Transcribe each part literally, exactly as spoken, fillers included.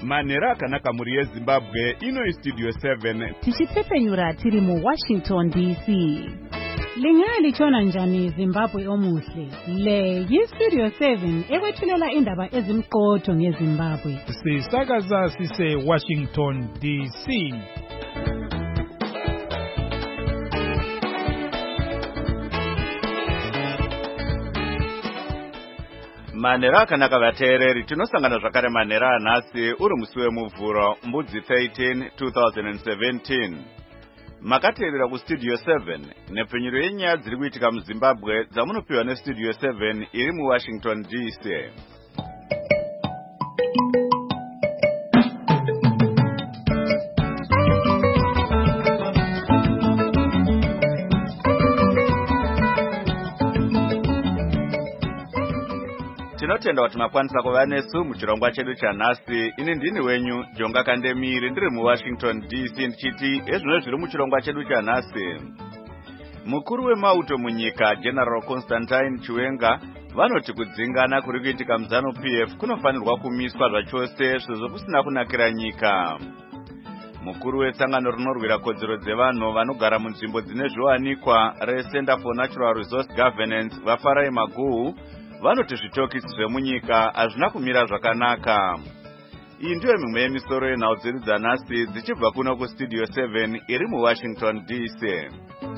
Manera akanaka muri yeZimbabwe ino Studio seven. Tichitsepenyura tiri mu Washington D C. Lingali chona njani Zimbabwe omuhle. Le yi Studio seven ekwethulela indaba ezimqotho ngeZimbabwe. Sisakaza sise Washington D C. Manera akanaka vateereri tinosangana zvakare manera anhasi uri musi wemuvhuro mbudzi thirteen twenty seventeen. Makateerera kuStudio seven nepfenyuro yenyaya dziri kuitika muZimbabwe dzamunopiwa neStudio seven iri muWashington D C. Tinotenda kuti makwanisa kuva nesu muchirongwa chedu chanhasi. Ini ndini wenyu Jonga Kandemiri ndiri muWashington D C ndichiti ezvino zviri muchirongwa chedu chanhasi. Mukuru wemauto munyika General Constantine Chiwenga vanoti kudzingana kuri kuitika muZanu-P F kunofanirwa kumiswa zvachose sezvo kusina kunakira nyika. Mukuru wesangano rinorwira kodzero dzevanhu vanogara munzvimbo dzine zviwanikwa reCenter for Natural Resource Governance vaFarai Maguhu vanoti zvitokisi zvemunyika hazvina kumira zvakanaka. Iyi ndiyo mimwe yemisoro yenhau dzedu dzanhasi dzichibva kuno kuStudio seven iri muWashington D C.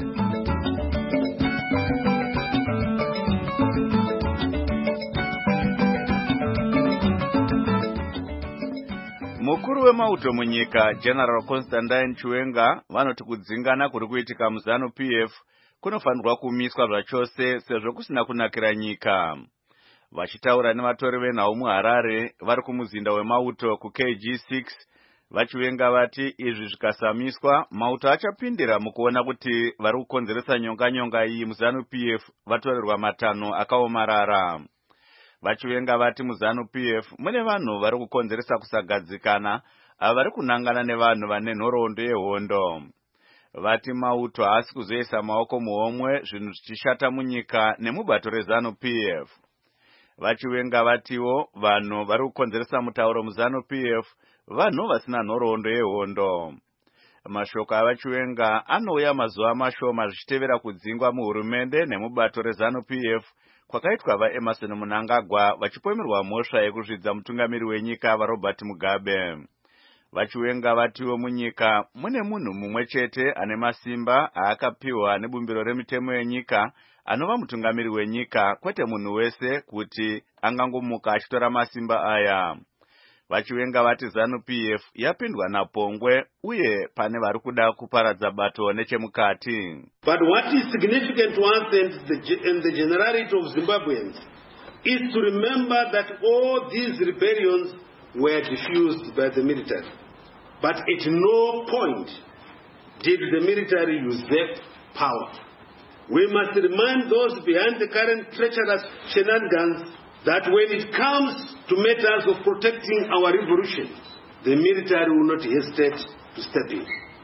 Mukuru wemauto munyika General Constantine Chiwenga vanoti kudzingana kuri kuitika muZanu-P F kunofanirwa kumiswa zvachose sezvo kusina kunakira nyika. Vachitaura nevatori venhau muHarare vari kumuzinda wemauto kuK G six vachiwenga vati izvi zvikasamiswa mauto achapindira mukuona kuti vari kukonzeresa nyonga-nyonga iyi muZanu-P F vatorerwa matanho akaomarara. Vachiwenga vati muZanu-P F mune vanhu vari kukonzeresa kusagadzikana ava vari kunangana nevanhu vane nhoroondo yehondo. Vati mauto haasi kuzoisa maoko muhomwe zvinhu zvichishata munyika nemubato reZanu-P F. Vachiwenga vatiwo vanhu vari kukonzeresa mutauro muZanu-P F vanhu vasina nhoroondo yehondo. Mashoko avachiwenga anouya mazuva mashoma zvichitevera kudzingwa muhurumende nemubato reZanu-P F kwakaitwa vaEmerson Mnangagwa vachipomerwa mhosva yekuzvidza mutungamiri wenyika vaRobert Mugabe. Vachiwenga vatiwo munyika mune munhu mumwe chete ane masimba aakapiwa nebumbiro remitemo yenyika anova mutungamiri wenyika kwete munhu wese kuti angangomuka achitora masimba aya. Vachiwenga vati ZANU-P F yapindwa napongwe uye pane vari kuda kuparadza bato nechemukati. But what is significant to us and the, and the generality of Zimbabweans is to remember that all these rebellions were diffused by the military. But at no point did the military usurp power. We must remind those behind the current treacherous shenanigans that when it comes to matters of protecting our revolution, the military will not hesitate to step in.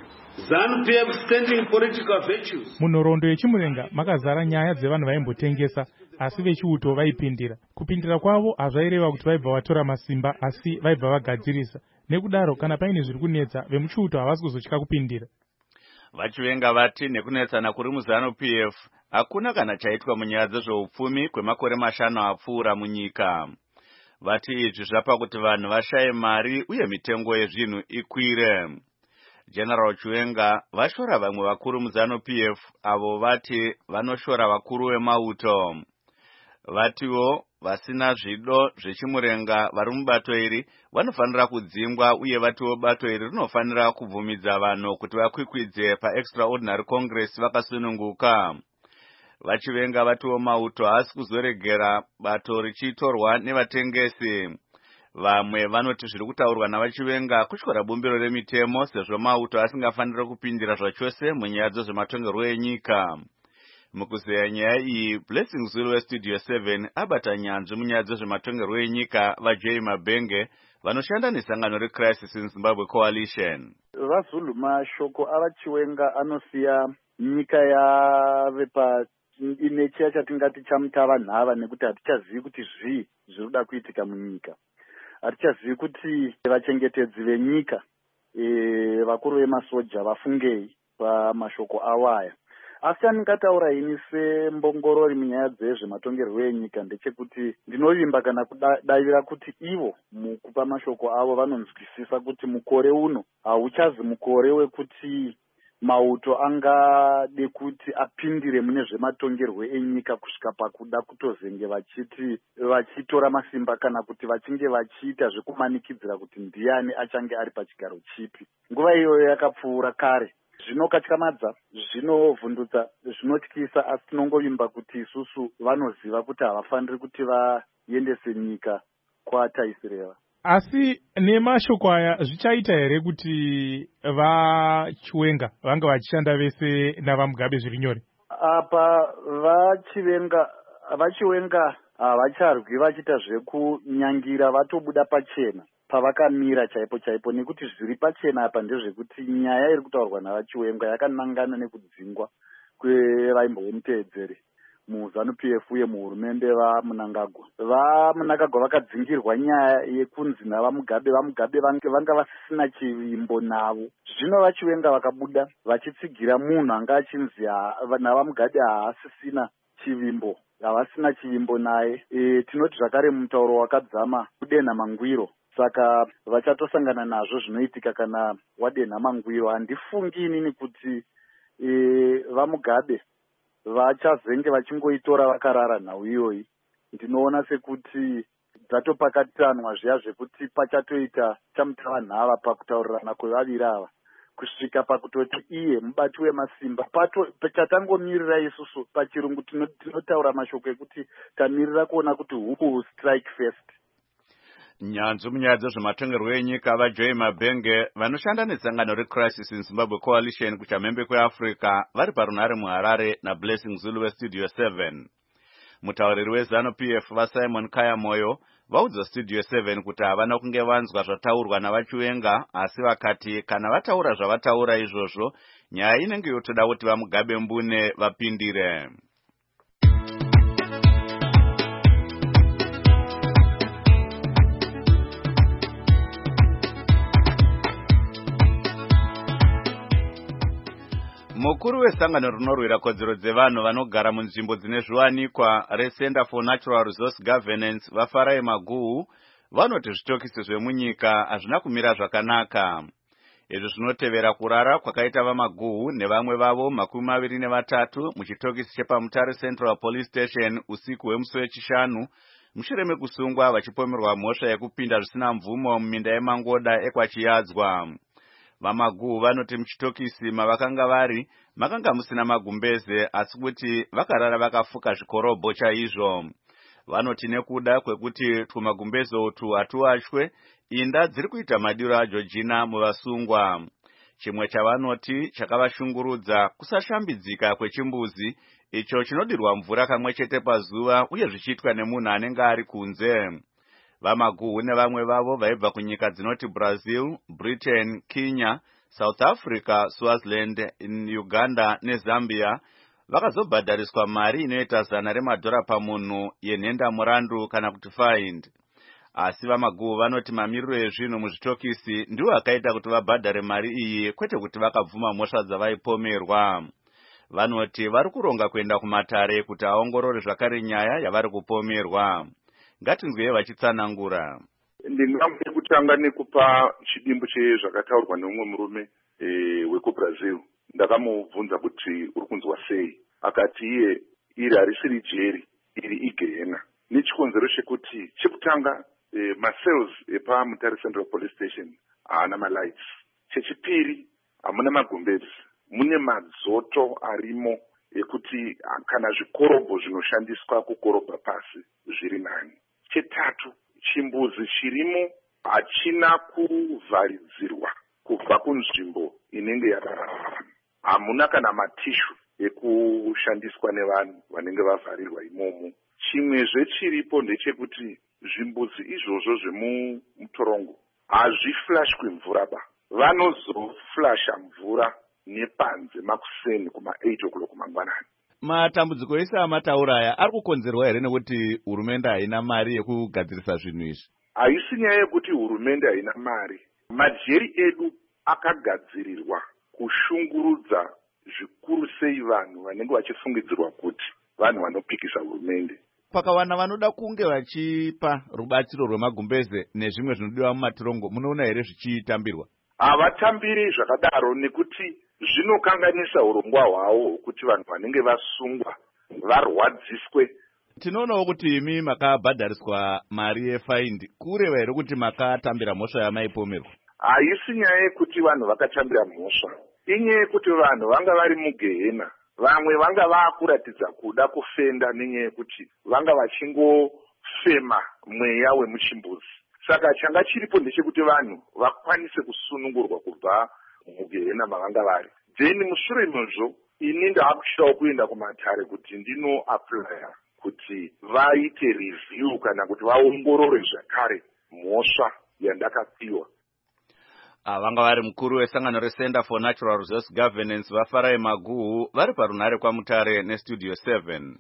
ZANU-P F standing political virtues. Munhoroondo yechimurenga makazara nyaya dzevanhu vaimbotengesa asi vechiuto vaipindira. Kupindira kwavo hazvaireva kuti vaibva vatora masimba asi vaibva vagadzirisa. Nekudaro kana paine zviri kunetsa vemuchiuto havasi kuzotya kupindira. Vachiwenga vati nekunetsana kuri muZANU-P F hakuna kana chaitwa munyaya dzezveupfumi kwemakore mashanu apfuura munyika. Vati izvi zvapa kuti vanhu vashaye mari uye mitengo yezvinhu ikwire. General Chiwenga vashora vamwe vakuru muZANU-P F avo vati vanoshora vakuru vemauto. Vatiwo vasina zvido zvechimurenga vari mubato iri vanofanira kudzingwa uye vatiwo bato iri rinofanira kubvumidza vanhu kuti vakwikwidze paExtraordinary Congress vakasununguka. Vachiwenga vatiwo mauto haasi kuzoregera bato richitorwa nevatengesi. Vamwe vanoti zviri kutaurwa navachiwenga kutyora bumbiro remitemo sezvo mauto asingafaniri kupindira zvachose munyaya dzezvematongerwo enyika. Mukuzeya nyaya iyi Blessing Zulu weStudio seven abata nyanzvi munyaya dzezvematongerwo enyika vaJay Mabenge vanoshanda nesangano reCrisis in Zimbabwe Coalition. VaZulu mashoko avachiwenga anosiya nyika yave pa ine chiya chatingati chamutava nhava nekuti hatichazivi kuti zvii zviri kuda kuitika munyika. hatichazivi kuti vachengetedzi venyika e, vakuru vemasoja vafungei pamashoko avo aya. Asi chandingataura ini sembongorori munyaya dzezvematongerwo enyika ndechekuti ndinovimba kana kudavira kuti ivo mukupa mashoko avo vanonzwisisa kuti mukore uno hauchazi mukore wekuti mauto angade kuti apindire mune zvematongerwo enyika kusvika pakuda kutozenge vachiti vachitora masimba kana kuti vachinge vachiita zvekumanikidzira kuti ndiani achange ari pachigaro chipi. Nguva iyoyo yakapfuura kare. Zvinokatyamadza, zvinovhundutsa, zvinotyisa, asi tinongovimba kuti isusu vanoziva kuti havafaniri kuti vaendese nyika kwataisireva. Asi nemashoko aya zvichaita here kuti vachiwenga vanga vachishanda vese navamugabe zviri nyore? Apa vachiwenga vachiwenga havacharwi vachiita zvekunyangira, vatobuda pachena pavakamira chaipo chaipo, nekuti zviri pachena apa ndezvekuti nyaya iri kutaurwa navachiwenga yakanangana nekudzingwa kwevaimbovemuteedzeri muZANU-P F uye muhurumende vaMunangagwa. VaMunangagwa vakadzingirwa nyaya yekunzi navamugabe vamugabe vanga vasisina chivimbo navo. Zvino vachiwenga vakabuda vachitsigira munhu anga achinzi navamugabe haasisina chivimbo, havasina chivimbo naye. E, tinoti zvakare mutauro wakadzama kudenha mangwiro. Saka vachatosangana nazvo zvinoitika kana wadenha mangwiro. Handifungi inini kuti e, vamugabe vachazenge vachingoitora vakarara nhau iyoyi. Ndinoona sekuti dzatopakatanwa zviya zvekuti pachatoita chamutava nhava pakutaurirana kwevaviri ava kusvika pakutoti iye mubati wemasimba. Pato chatangomirira isusu pachirungu tinotaura mashoko ekuti tamirira kuona kuti who will strike first. Nyanzvi munyaya dzezvematongerwo enyika vaJoy Mabhenge vanoshanda nesangano reCrisis in Zimbabwe Coalition kuchamhembe kweAfrica vari parunhare muHarare naBlessing Zulu weStudio seven. Mutauriri weZANU-P F vaSimon Kayamoyo vaudza Studio seven kuti havana kunge vanzwa zvataurwa navachiwenga, asi vakati kana vataura zvavataura izvozvo nyaya inenge yotoda kuti vamugabe mbune vapindire. Mukuru wesangano rinorwira kodzero dzevanhu vanogara munzvimbo dzine zviwanikwa reCenter for Natural Resource Governance vaFarai Maguhu vanoti zvitokisi zvemunyika hazvina kumira zvakanaka. Izvi zvinotevera kurara kwakaita vaMaguhu nevamwe vavo makumi maviri nevatatu muchitokisi chepaMutare Central Police Station usiku hwemusi wechishanu mushure mekusungwa vachipomerwa mhosva yekupinda zvisina mvumo muminda yemangoda ekwachiyadzwa. VaMaguhu vanoti muchitokisi mavakanga vari makanga musina magumbeze, asi kuti vakarara vakafuka zvikorobho chaizvo. Vanoti nekuda kwekuti tumagumbeze utu hatuwachwe, inda dziri kuita madiro aJoργina muvasungwa. Chimwe chavanoti chakavashungurudza kusashambidzika kwechimbuzi icho chinodirwa mvura kamwe chete pazuva uye zvichiitwa nemunhu anenge ari kunze. VaMaguhu nevamwe vavo vaibva kunyika dzinoti Brazil, Britain, Kenya, South Africa, Swaziland, Uganda neZambia vakazobhadhariswa mari inoita zana remadhora pamunhu yenhenda murandu kana kuti fine. Asi VaMaguhu vanoti mamiriro ezvinhu muzvitokisi ndiwo akaita kuti vabhadhare mari iyi, kwete kuti vakabvuma mhosva dzavaipomerwa. Vanoti vari kuronga kuenda kumatare kuti aongorore zvakare nyaya yavari kupomerwa. Ngatinzwe vachitsanangura. Ndingambe kutanga nekupa chidimbu chezvakataurwa neumwe murume e, wekuBrazil. Ndakamubvunza kuti uri kunzwa sei. Akati iye iri harisiri jeri, iri igehena. Nechikonzero chekuti chekutanga e, macells epaMutare Central Police Station haana malights. Chechipiri hamuna magumbezi. Mune madzoto arimo ekuti kana zvikorobho zvinoshandiswa kukorobha pasi zviri nani. Chetatu, chimbuzi chirimo hachina kuvharidzirwa kubva kunzvimbo inenge yakarara. Hamuna kana matishu ekushandiswa nevanhu vanenge vavharirwa imomo. Chimwezve chiripo ndechekuti zvimbuzi izvozvo zvemutorongo hazviflashwi mvura ba. Vanozoflasha mvura nepanze makuseni kuma eight o'clock mangwanani. Matambudziko ese amataura aya ari kukonzerwa here nekuti hurumende haina mari yekugadzirisa zvinhu izvi? haisi nyaya yekuti hurumende haina mari. Majeri edu akagadzirirwa kushungurudza zvikuru sei vanhu vanenge vachifungidzirwa kuti vanhu vanopikisa hurumende. Pakavana vanoda kunge vachipa rubatsiro rwemagumbeze nezvimwe zvinodiwa mumatirongo, munoona here zvichitambirwa? Havatambiri zvakadaro nekuti zvinokanganisa urongwa hwavo kuti vanhu vanenge vasungwa varwadziswe. Tinoonawo kuti imi makabhadhariswa mari yefaindi, kureva here kuti makatambira mhosva yamaipomerwa? Haisi nyaya yekuti vanhu vakatambira mhosva, inyaya yekuti vanhu vanga vari mugehena. Vamwe vanga vakuratidza kuda kufenda nenyaya yekuti vanga vachingofema mweya wemuchimbuzi. Saka changa chiripo ndechekuti vanhu vakwanise kusunungurwa kubva mugehena mavanga vari. Then mushure mezvo ini ndaakushidawo kuenda kumatare kuti ndino apply kuti vaite review kana kuti vaongorore zvakare mhosva yandakapiwa. Vanga vari mukuru wesangano reCenter for Natural Resource Governance vaFarai Maguhu vari parunare kwaMutare neStudio seven.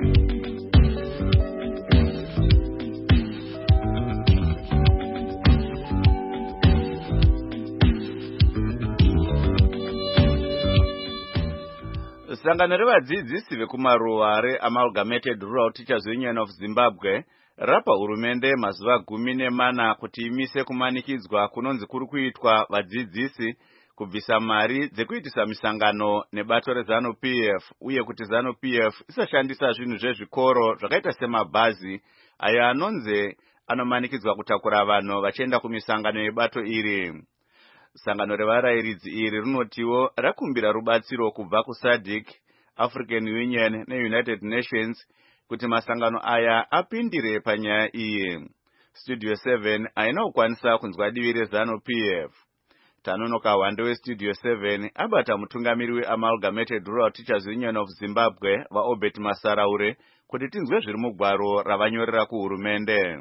Sangano revadzidzisi vekumaruwa reAmalgamated Rural Teachers Union of Zimbabwe rapa hurumende mazuva gumi nemana kuti imise kumanikidzwa kunonzi kuri kuitwa vadzidzisi kubvisa mari dzekuitisa misangano nebato reZANU-P F uye kuti ZANU-P F isashandisa zvinhu zvezvikoro zvakaita semabhazi ayo anonzi anomanikidzwa kutakura vanhu vachienda kumisangano yebato iri. Sangano revarairidzi iri rinotiwo rakumbira rubatsiro kubva kuSADC, African Union neUnited Nations kuti masangano aya apindire panyaya iyi. Studio seven haina kukwanisa kunzwa divi reZANU-P F. Tanonoka Wande weStudio seven abata mutungamiri weAmalgamated Rural Teachers Union of Zimbabwe vaObert Masaraure kuti tinzwe zviri mugwaro ravanyorera kuhurumende.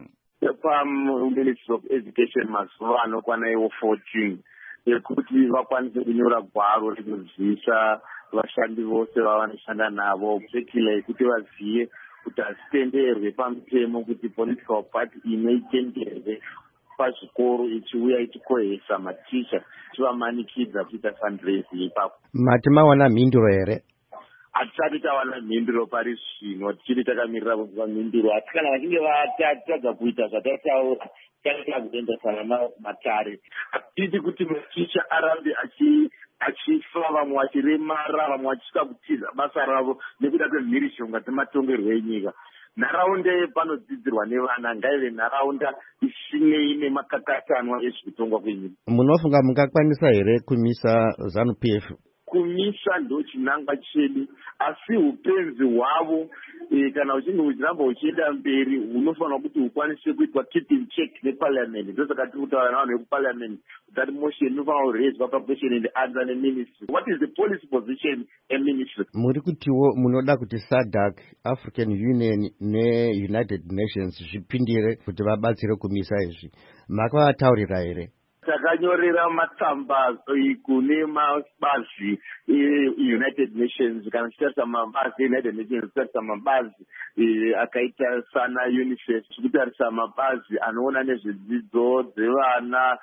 PaMinistry of Education mazuva anokwana iwo fourteen yekuti vakwanise kunyora gwaro rekuzivisa vashandi vose vavanoshanda navo, particularly yekuti vazive kuti hazitenderwe pamutemo kuti political party inoitenderwe pazvikoro ichiuya ichikohesa maticha ichivamanikidza kuita fundraising ipapo. Mati mawana mhinduro here? Hatisati tawana mhinduro pari zvino, tichiri takamirira kunzwa mhinduro. Asi kana vachinge vatadza kuita zvatataura tichaita kuendesana naMatare. Hatiti kuti maticha arambe achifa, vamwe vachiremara, vamwe vachisvika kutiza basa ravo nekuda kwemhirishonga dzematongerwo enyika. Nharaunda panodzidzirwa nevana ngaive nharaunda isinei nemakakatanwa ezvekutongwa kwenyika. Munofunga mungakwanisa here kumisa ZANU-P F? Kumisa ndo chinangwa chedu, asi upenzi hwavo e, kana uchinge uchiramba uchienda mberi unofanira kuti ukwanise kuitwa keeping check neparliament. Ndosaka tiri kutaura navanhu vekuparliament that motion inofanira kuraiswa paposition and answer neministry. What is the policy position eministry? Muri kutiwo munoda kuti SADC, African Union neUnited Nations zvipindire kuti vabatsire kumisa izvi. Makavataurira here? Takanyorera matsamba kune mabazi eUnited Nations, kana tichitarisa mabazi eUnited Nations, tichitarisa mabazi akaita sana UNICEF, tichitarisa mabazi anoona nezvedzidzo dzevana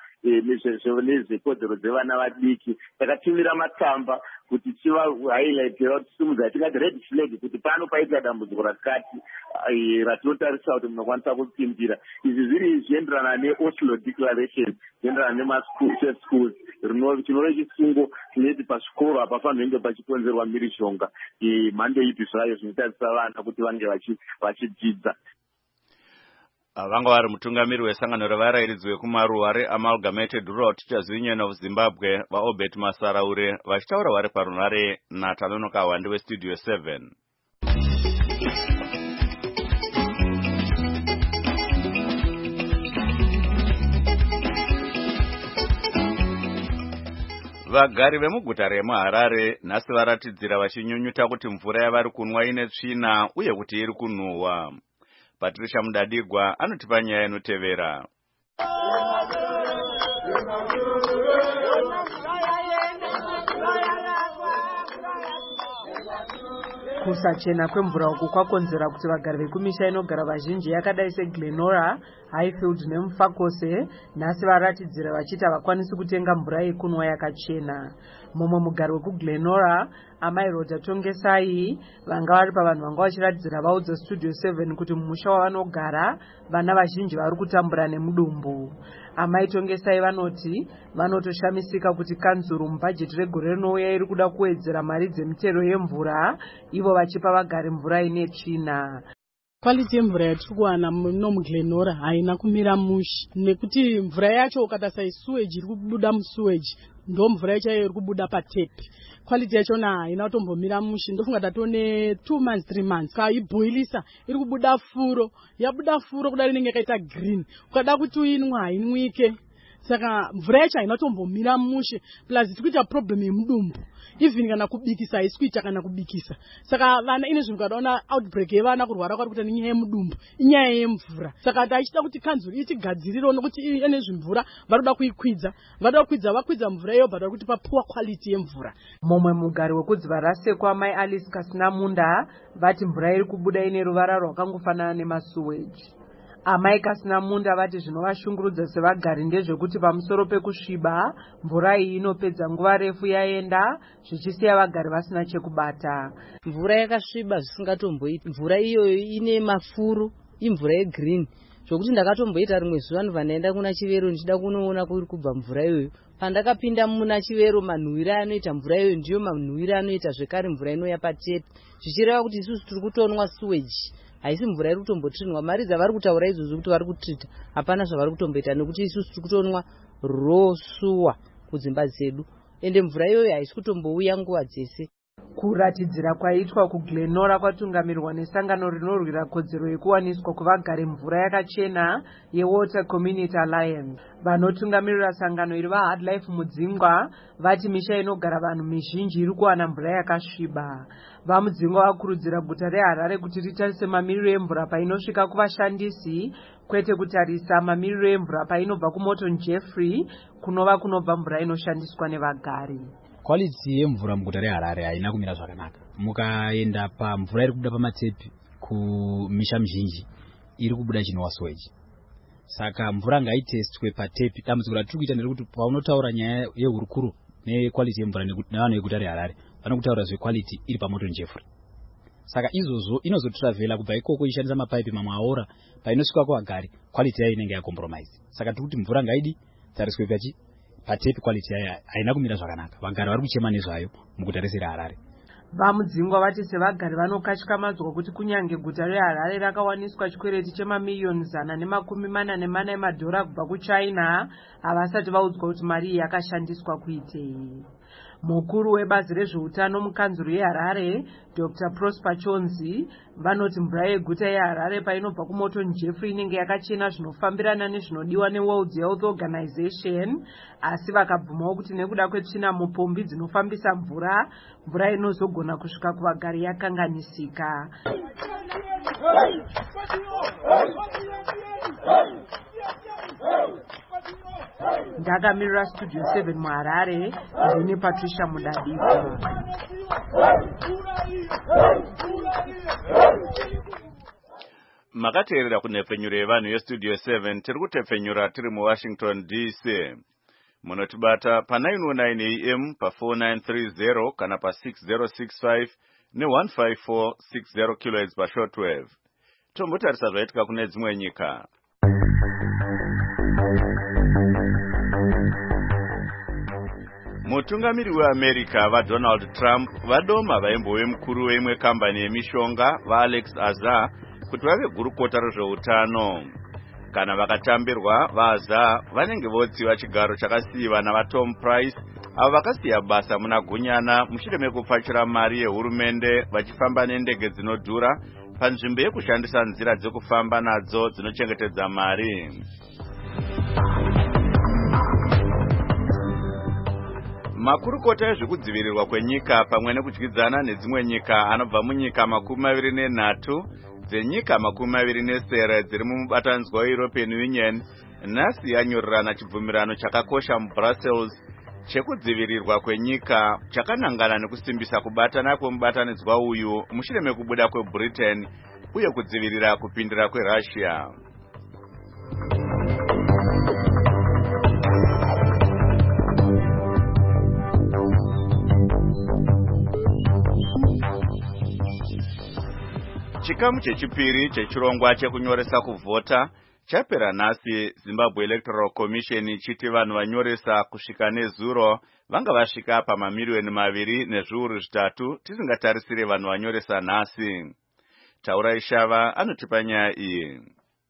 nezvekodzero dzevana vadiki. Takatumira matsamba kuti tiva highlightera kuti simudza tingati red flag kuti pano paita dambudziko rakati ratinotarisa kuti munokwanisa kupindira. Izvi zviri zvienderana neOslo Declaration, zvienderana nemasafe schools, chinova chisungo chinoti pazvikoro hapafanirwi kunge pachikonzerwa mhirishonga mhando ipi zvayo zvinotarisa vana kuti vange vachidzidza. Vanga vari mutungamiri wesangano revarairidzi vekumaruwa reAmalgamated Rural Teachers Union of Zimbabwe vaObert Masaraure vachitaura vari parunare naTanonoka Wande weStudio seven. Vagari vemuguta remuHarare nhasi varatidzira vachinyunyuta kuti mvura yavari kunwa ine tsvina uye kuti iri kunhuhwa. Patricia Mudadigwa anotipa nyaya inotevera. Kusachena kwemvura uku kwakonzera kuti vagari vekumisha inogara vazhinji yakadai seGlenora, Highfield neMufakose nhasi varatidzira vachiti havakwanisi kutenga mvura yekunwa yakachena. Mumwe mugari wekuGlenora, Amai Rhoda Tongesai, vanga vari pavanhu vanga vachiratidzira vaudza Studio seven kuti mumusha wavanogara vana vazhinji vari kutambura nemudumbu. Amai Tongesai vanoti vanotoshamisika kuti kanzuru mubhajeti regore rinouya iri kuda kuwedzera mari dzemitero yemvura, ivo vachipa vagari mvura ine tsvina. Quality yemvura yatiri kuwana muno muGlenora haina kumira mushe, nekuti mvura yacho ukatarisa sewage iri kubuda musewage ndo mvura yacho iri kubuda patepi. Quality yachona haina kutombomira mushe. Ndofunga tatone two months three months kaiboilisa iri kubuda furo, yabuda furo kudari inenge yakaita green, ukada kuti uinwa hainwike. Saka mvura yacho haina kutombomira mushe, plus tiri kuita problem yemudumbu. Even kana kubikisa haisi kuita kana kubikisa. Saka vana ine zvinhu kadaona outbreak yevana kurwara kwari kuita nenyaya yemudumbu, inyaya yemvura. Saka tachida kuti kanzuru itigadzirire nokuti ine zvimvura varoda kuikwidza, varoda kukwidza vakwidza mvura iyo bhata kuti pa poor quality yemvura. Mumwe mugari wekudziva rasekwa Mai Alice Kasinamunda vati mvura iri kubuda ine ruvara rwakangofanana nemasuweji. Amai Kasinamunda vati zvinovashungurudza sevagari ndezvekuti pamusoro pekusviba mvura iyi inopedza nguva refu yaenda zvichisiya vagari vasina chekubata. Mvura yakasviba zvisingatomboiti. Mvura iyoyo ine mafuro, imvura yegreen. Zvokuti ndakatomboita rimwe zuva ndobva ndaenda kuna Chivero ndichida kunoona kuri kubva mvura iyoyo. Pandakapinda muna Chivero manhuwira anoita mvura iyoyo ndiyo manhuwira anoita zvekare mvura inouya patepi. Zvichireva kuti isusu tiri kutonwa sewage. Haisi mvura iri kutombotirinwa. Mari dzavari kutaura izvozvo kuti vari kutrita hapana zvavari kutomboita nekuti isusu tiri kutonwa raw sewer kudzimba dzedu. Ende mvura iyoyo haisi kutombouya nguva dzese. Kuratidzira kwaitwa kuGlenora kwatungamirwa nesangano rinorwira kodzero yekuwaniswa kuvagari mvura yakachena yeWater Community Alliance. Vanotungamirira sangano iri vaHardlife Mudzingwa vati misha inogara vanhu mizhinji iri kuwana mvura yakasviba. VaMudzingwa vakurudzira guta reHarare kuti ritarise mamiriro emvura painosvika kuvashandisi, kwete kutarisa mamiriro emvura painobva kuMorton Jeffrey kunova kunobva mvura inoshandiswa nevagari. Quality yemvura muguta reHarare haina kumira zvakanaka. Mukaenda pamvura iri kubuda pamatepi kumisha mizhinji iri kubuda chinova sewage. Saka mvura ngaitestwe patepi. Dambudziko ratiri kuita nderekuti paunotaura nyaya yehurukuro nequality yemvura nevanhu veguta reHarare vanokutaura zvequality iri paMorton Jeffrey. Saka izvozvo inozotravela kubva ikoko ishandisa mapaipi mamwe aora painosvika kuvagari quality yayo inenge yacompromise. Saka tiri kuti mvura ngaidi dzariswe pachi patepi quality yayo haina kumira zvakanaka. Vagari vari kuchema nezvayo muguta rese reHarare. VaMudzingwa vati sevagari vanokatyamadza kuti kunyange guta reHarare rakawaniswa chikwereti chemamiliyoni zana nemakumi mana nemana emadhora kubva kuChina havasati vaudzwa kuti mari iyi yakashandiswa kuitei. Mukuru webazi rezveutano mukanzuru yeHarare, Doctor Prosper Chonzi, vanoti mvura yeguta yeHarare painobva kuMorton Jeffrey inenge yakachena zvinofambirana nezvinodiwa neWorld Health Organization, asi vakabvumawo kuti nekuda kwetsvina mupombi dzinofambisa mvura, mvura inozogona kusvika kuvagari yakanganisika. Ndakamirira Studio seven muHarare, ndine Patricia Mudadiko. Makateerera kunhepfenyuro yevanhu yeStudio seven tiri kutepfenyura tiri muWashington D C. Munotibata pa nine oh nine A M pa four nine three zero kana pa six zero six five ne one five four six zero kilohertz pa shortwave. Tombotarisa zvaitika kune dzimwe nyika. Mutungamiri weAmerica vaDonald Trump vadoma vaimbove mukuru weimwe kambani yemishonga vaAlex Azar kuti vave gurukota rezveutano. Kana vakatambirwa vaAzar vanenge votsiva chigaro chakasiyiwa navaTom Price avo vakasiya basa muna gunyana mushure mekupfachira mari yehurumende vachifamba nendege dzinodhura panzvimbo yekushandisa nzira dzekufamba nadzo dzinochengetedza mari. Makurukota ezvekudzivirirwa kwenyika pamwe nekudyidzana nedzimwe nyika anobva munyika makumi maviri nenhatu dzenyika makumi maviri nesere dziri mumubatanzwa weEuropean Union nhasi yanyorerana chibvumirano chakakosha muBrussels chekudzivirirwa kwenyika chakanangana nekusimbisa kubatana kwemubatanidzwa uyu mushure mekubuda kwebritain uye kudzivirira kupindira kwerussia. Chikamu chechipiri chechirongwa chekunyoresa kuvhota chapera nhasi. Zimbabwe Electoral Commission chiti vanhu vanyoresa kusvika nezuro vanga vasvika pamamiliyoni maviri nezviuru zvitatu tisingatarisire vanhu vanyoresa nhasi. Taurai Shava anotipa nyaya iyi.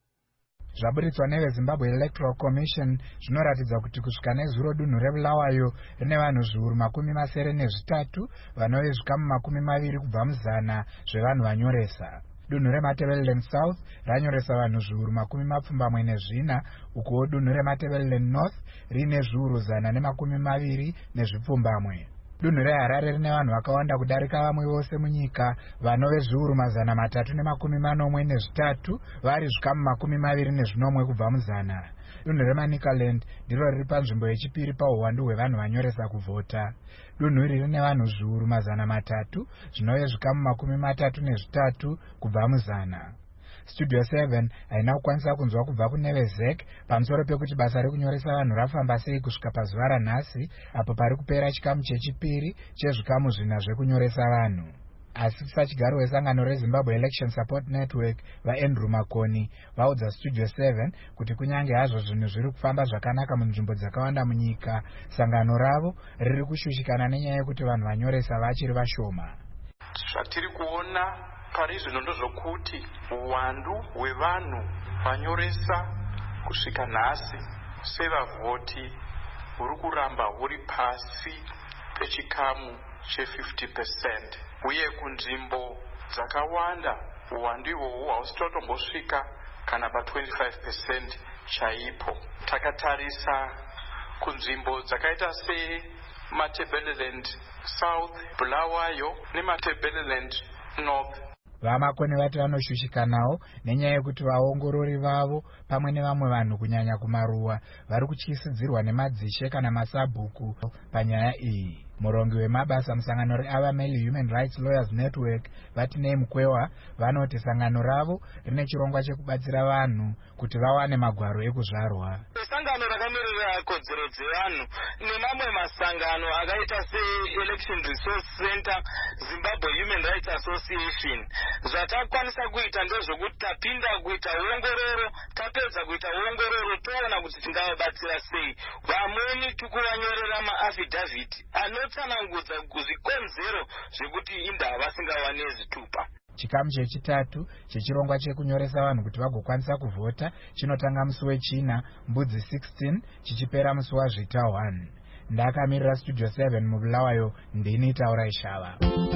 Zvaburitswa neveZimbabwe Electoral Commission zvinoratidza kuti kusvika nezuro dunhu reBulawayo rine vanhu zviuru makumi masere nezvitatu vanove zvikamu makumi maviri kubva muzana zvevanhu vanyoresa. Dunhu reMatabeleland South ranyoresa vanhu zviuru makumi mapfumbamwe nezvina, ukuwo dunhu reMatabeleland North rine zviuru zana nemakumi maviri nezvipfumbamwe. Dunhu reHarare rine vanhu vakawanda kudarika vamwe vose munyika vanove zviuru mazana matatu nemakumi manomwe nezvitatu vari zvikamu makumi maviri nezvinomwe kubva muzana. Dunhu reManicaland ndiro riri panzvimbo yechipiri pauwandu hwevanhu vanyoresa kuvhota. Dunhu iri rine vanhu zviuru mazana matatu zvinove zvikamu makumi matatu nezvitatu kubva muzana. Studio seven haina kukwanisa kunzwa kubva kune veZek pamusoro pekuti basa rekunyoresa vanhu rafamba sei kusvika pazuva ranhasi apo pari kupera chikamu chechipiri chezvikamu zvina zvekunyoresa vanhu. Asi sachigaro wesangano reZimbabwe Election Support Network vaAndrew Makoni vaudza Studio seven kuti kunyange hazvo zvinhu zviri kufamba zvakanaka munzvimbo dzakawanda munyika, sangano ravo riri kushushikana nenyaya yekuti vanhu vanyoresa vachiri vashoma. Zvatiri kuona pari zvino ndozvokuti uwandu hwevanhu vanyoresa kusvika nhasi sevavhoti huri kuramba huri pasi pechikamu che-fifty percent, uye kunzvimbo dzakawanda uwandu ihwohwo hausitotombosvika kana pa-twenty-five percent chaipo. Takatarisa kunzvimbo dzakaita seMatabeleland South, Bulawayo neMatabeleland North. Vamakoni vati vanoshushikanawo nenyaya yekuti vaongorori vavo pamwe nevamwe vanhu kunyanya kumaruwa vari kutyisidzirwa nemadzishe kana masabhuku panyaya iyi. Murongi wemabasa musangano reAvameli Human Rights Lawyers Network vati Mukwewa vanoti sangano ravo rine chirongwa chekubatsira vanhu kuti vawane magwaro ekuzvarwa. Sangano rakamirira kodzero dzevanhu nemamwe masangano akaita seElection Resource Center, Zimbabwe Human Rights Association, zvatakwanisa kuita ndezvokuti tapinda kuita uongororo, tapedza kuita uongororo toona kuti tingavabatsira sei. Vamweni tikuvanyorera maafidhavhiti anotsanangudza zvikonzero zvekuti inda vasingawani zvitupa. Chikamu chechitatu chechirongwa chekunyoresa vanhu kuti vagokwanisa kuvhota chinotanga musi wechina mbudzi sixteen chichipera musi wazvita one. Ndakamirira Studio seven muBulawayo, ndini Taurai Shava.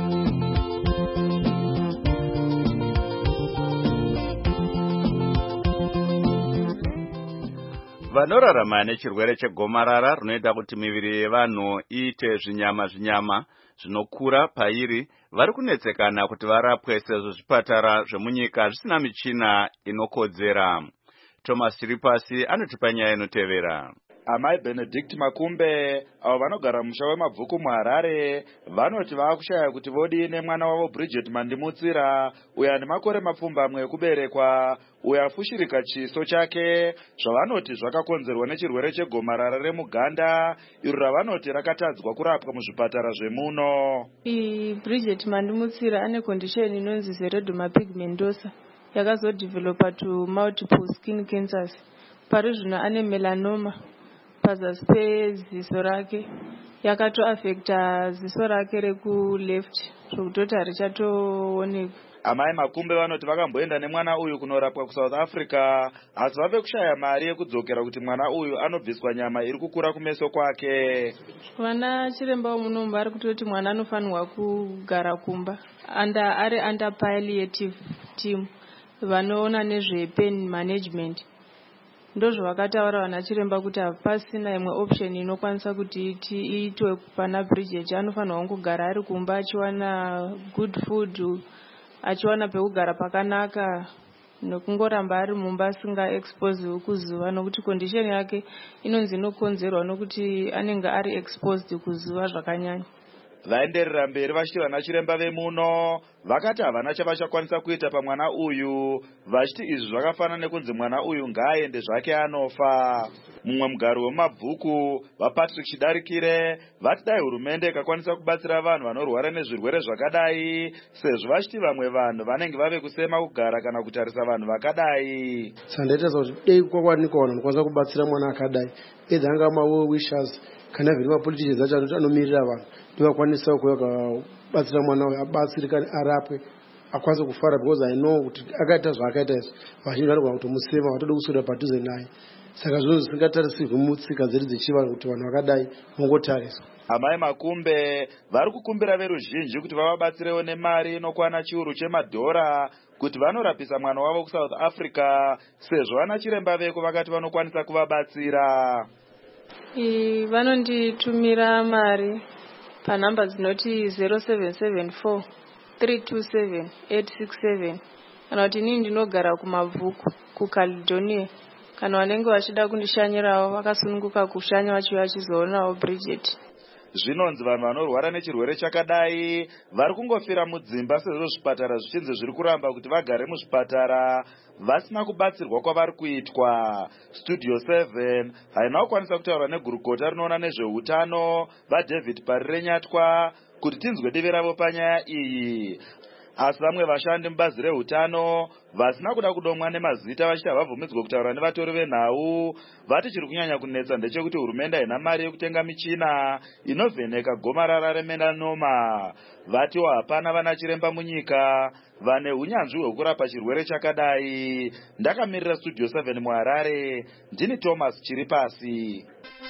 Vanorarama nechirwere chegomarara runoita kuti miviri yevanhu iite zvinyama zvinyama zvinokura pairi vari kunetsekana kuti varapwe sezvo zvipatara zvemunyika zvisina michina inokodzera. Thomas Chiripasi anotipa nyaya inotevera. Amai Benedict Makumbe avo vanogara musha wemabvuku muHarare vanoti vaakushaya kuti vodine mwana wavo Bridget Mandimutsira uyo ane makore mapfumbamwe ekuberekwa uyo afushirika chiso chake, zvavanoti zvakakonzerwa nechirwere chegomarara remuganda iro ravanoti rakatadzwa kurapwa muzvipatara zvemuno. Bridget Mandimutsira ane condition inonzi xeroderma pigmentosa yakazodevelopa to multiple skin cancers. Pari zvino ane melanoma pazasi peziso rake, yakatoafekta ziso rake rekuleft zvokutoti harichatooneka. Amai Makumbe vanoti vakamboenda nemwana uyu kunorapwa kuSouth Africa asi vave kushaya mari yekudzokera kuti mwana uyu anobviswa nyama iri kukura kumeso kwake. Vana chiremba muno vari kutoti mwana anofanirwa kugara kumba anda ari under palliative team vanoona nezve pain management. Ndozvo vakataura vana chiremba kuti hapasina imwe option inokwanisa kuti iitwe pana Bridget. Anofanirwa kugara ari kumba achiwana good food, achiwana pekugara pakanaka, nokungoramba ari mumba asingaexposewi kuzuva, nokuti condition yake inonzi inokonzerwa nokuti anenge ari exposed kuzuva zvakanyanya. Vaenderera mberi vachiti vana chiremba vemuno vakati havana chavachakwanisa kuita pamwana uyu, vachiti izvi zvakafanana nekunzi mwana uyu ngaaende zvake anofa. Mumwe mugari wemabvuku vaPatrick Chidarikire vati dai hurumende ikakwanisa kubatsira vanhu vanorwara nezvirwere zvakadai, sezvo vachiti vamwe vanhu vanenge vave kusema kugara kana kutarisa vanhu vakadai. Sandaita kuti dei kwakwanikwa vanhu vanokwanisa kubatsira mwana akadai, edza anga mawo wishers kana vhiri mapoliticians acho anoti anomirira vanhu ndivakwanisa kuuya kubatsira mwana uyu abatsirikane arapwe akwanise kufara, because I know kuti akaita zvaakaita izvi vazhinji vanogona kutomusema vatode kuswera padhuze naye. Saka zvinhu zvisingatarisirwi mutsika dzedu dzechivanhu kuti vanhu vakadai vongotariswa. Amai Makumbe vari kukumbira veruzhinji kuti vavabatsirewo nemari inokwana chiuru chemadhora kuti vanorapisa mwana wavo kuSouth Africa, sezvo vana chiremba veko vakati vanokwanisa kuvabatsira. Vanonditumira mari panhamba dzinoti zero seven seven four three two seven eight six seven kana kuti inini ndinogara kuMabvuku kuCaledonia. Kana vanenge vachida kundishanyirawo vakasununguka kushanya vachiuya vachizoonawo Bridget. Zvinonzi vanhu vanorwara nechirwere chakadai vari kungofira mudzimba, sezvo zvipatara zvichinzi zviri kuramba kuti vagare muzvipatara vasina kubatsirwa kwavari kuitwa. Studio seven haina kukwanisa kutaura negurukota rinoona nezveutano vaDavid Parirenyatwa kuti tinzwe divi ravo panyaya iyi. Asi vamwe vashandi mubazi reutano vasina kuda kudomwa nemazita vachiti havabvumidzwe kutaura nevatori venhau vati chiri kunyanya kunetsa ndechekuti hurumende haina mari yekutenga michina inovheneka gomarara remelanoma. Vatiwo hapana vana chiremba munyika vane unyanzvi hwekurapa chirwere chakadai. Ndakamirira Studio seven muHarare, ndini Thomas Chiripasi.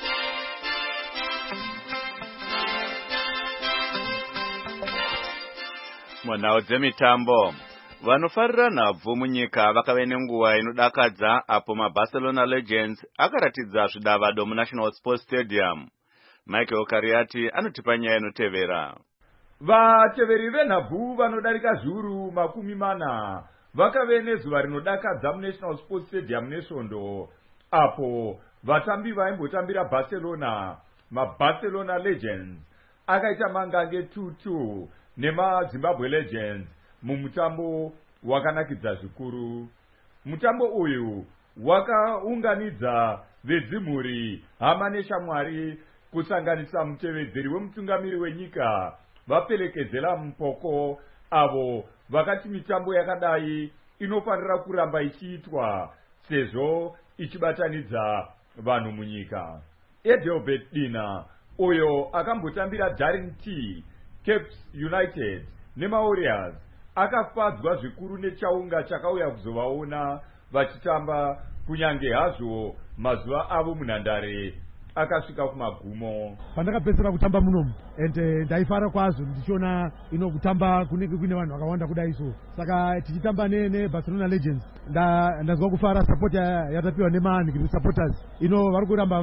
Munhau dzemitambo, vanofarira nhabvu munyika vakave nenguva inodakadza apo maBarcelona Legends akaratidza zvidavado muNational Sports Stadium. Michael Kariati anotipa nyaya inotevera. Vateveri venhabvu vanodarika zviuru makumi mana vakave nezuva rinodakadza muNational Sports Stadium neSvondo, apo vatambi vaimbotambira Barcelona, maBarcelona Legends akaita mangange two two nemaZimbabwe Legends mumutambo wakanakidza zvikuru. Mutambo uyu wakaunganidza vedzimhuri, hama neshamwari kusanganisa mutevedzeri wemutungamiri wenyika vaPelekezela Mupoko, avo vakati mitambo yakadai inofanira kuramba ichiitwa sezvo ichibatanidza vanhu munyika. Edelbert Dina uyo akambotambira Daring T, Caps United nemaWarriors akafadzwa zvikuru nechaunga chakauya kuzovaona vachitamba, kunyange hazvo mazuva avo munhandare akasvika kumagumo. Pandakapedzera kutamba munomu and ndaifara kwazvo ndichiona ino kutamba kunenge kuine vanhu vakawanda kudai so. Saka tichitamba neBarcelona Legends ndazwa kufara support yatapiwa nemaAngry supporters ino vari kuramba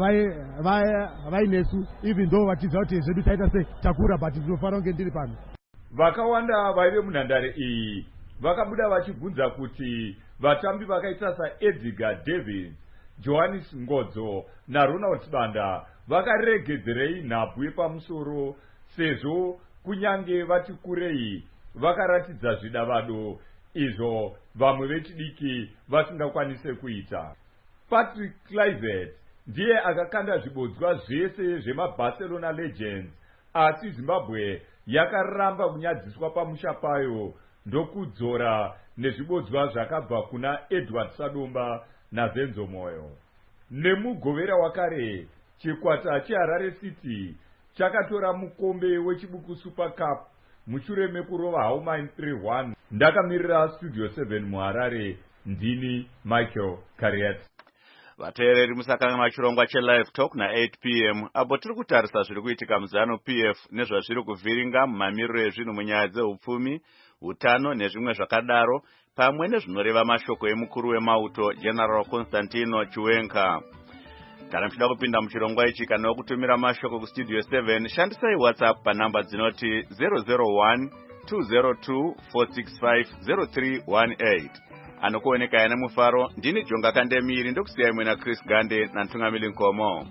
vainesu, even though vachidza kuti zvedu taita se takura but tinofara kunge ndiri pano. Vakawanda vaive munhandare iyi vakabuda vachibvunza kuti vatambi vakaita saEdgar Davids, Johannes Ngodzo naRonald Banda vakaregedzerei nhabvu yepamusoro, sezvo kunyange vati kurei vakaratidza zvidavado izvo vamwe vechidiki vasingakwanise kuita. Patrick Kluivert ndiye akakanda zvibodzwa zvese zvemaBarcelona Legends, asi Zimbabwe yakaramba kunyadziswa pamusha payo ndokudzora nezvibodzwa zvakabva kuna Edward Sadomba naVenzo Moyo. Nemugovera wakare, chikwata cheHarare City chakatora mukombe wechibuku Super Cup mushure mekurova Haumine three one. Ndakamirira Studio seven muHarare, ndini Michael Kariat. Vateereri musakanga chirongwa cheLive Talk na eight p m apo tiri kutarisa zviri kuitika muZanu P F nezvazviri kuvhiringa mumamiriro ezvinhu munyaya dzeupfumi, utano nezvimwe zvakadaro, pamwe nezvinoreva mashoko emukuru wemauto General Constantino Chiwenga. Kana muchida kupinda muchirongwa ichi kana wokutumira mashoko kuStudio seven, shandisai WhatsApp panhamba dzinoti zero zero one two zero two four six five zero three one eight. anokuoneka yana mufaro ndini Jonga Kandemiri ndokusiya imwe na Chris Gande nantungamili Nkomo.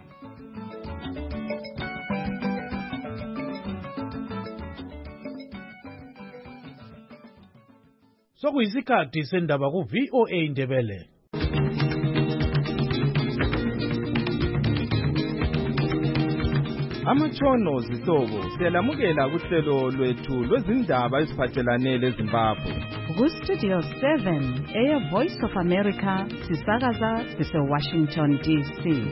Sokuyisikhathi sendaba ku V O A Ndebele. Amatshono zihlobo siyalamukela kuhlelo lwethu lwezindaba eziphathelane leZimbabwe. Ku Studio seven eya Voice of America sisakaza sise Washington D C.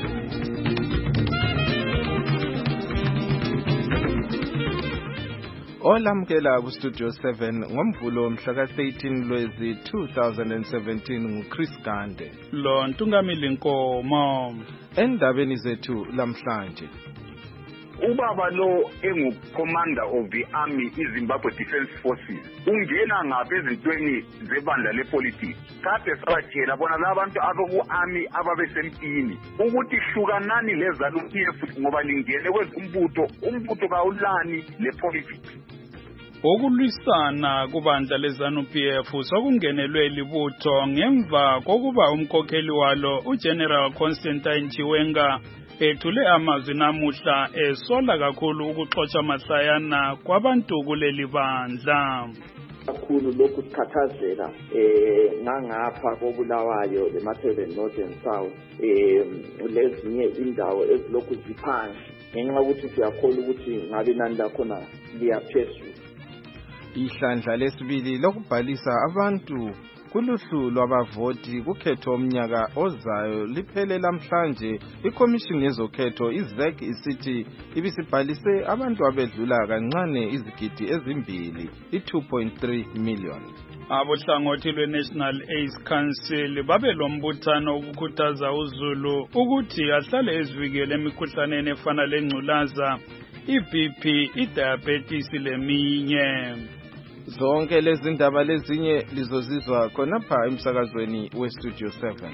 Olamukela ku Studio seven ngomvulo mhla ka thirteen lwezi two thousand seventeen ngu Chris Gande. Lo ntungamili Nkomo. Endabeni zethu lamhlanje. Ubaba lo engu commander of the army iZimbabwe Defence Forces ungena ngapha ezintweni zebandla lepolitics kade sabatshela bona labantu abaku army ababesempini ukuthi hlukanani lezanu P F ngoba lingene kwezumbutho umbutho kawulani lepolitics. Ukulwisana kubandla lezanu P F sokungenelwe libutho ngemva kokuba umkhokheli walo uGeneral Constantine Chiwenga ethule amazwi namuhla esola kakhulu ukuxotsha amasayana kwabantu kuleli bandla. Kakhulu lokhu sikhathazeka eh ngangapha kobulawayo eMatheben North and South eh lezinye indawo ezilokhu ziphansi ngenxa ukuthi siyakholwa ukuthi ngabe nani lakhona liyaphezulu. Ihlandla lesibili lokubhalisa abantu kuluhlu lwabavoti kukhetho omnyaka ozayo liphele lamhlanje. Ikomishini yezokhetho iZ E C isithi ibisibhalise abantu abedlula kancane izigidi ezimbili i-two point three million. Abohlangothi lwe-National AIDS Council babe lombuthano ukukhuthaza uZulu ukuthi ahlale ezivikele emikhuhlaneni efana lengculaza, i-B P, i-diabetes leminye. Zonke lezi ndaba lezinye lizozizwa khonapha emsakazweni we-Studio seven.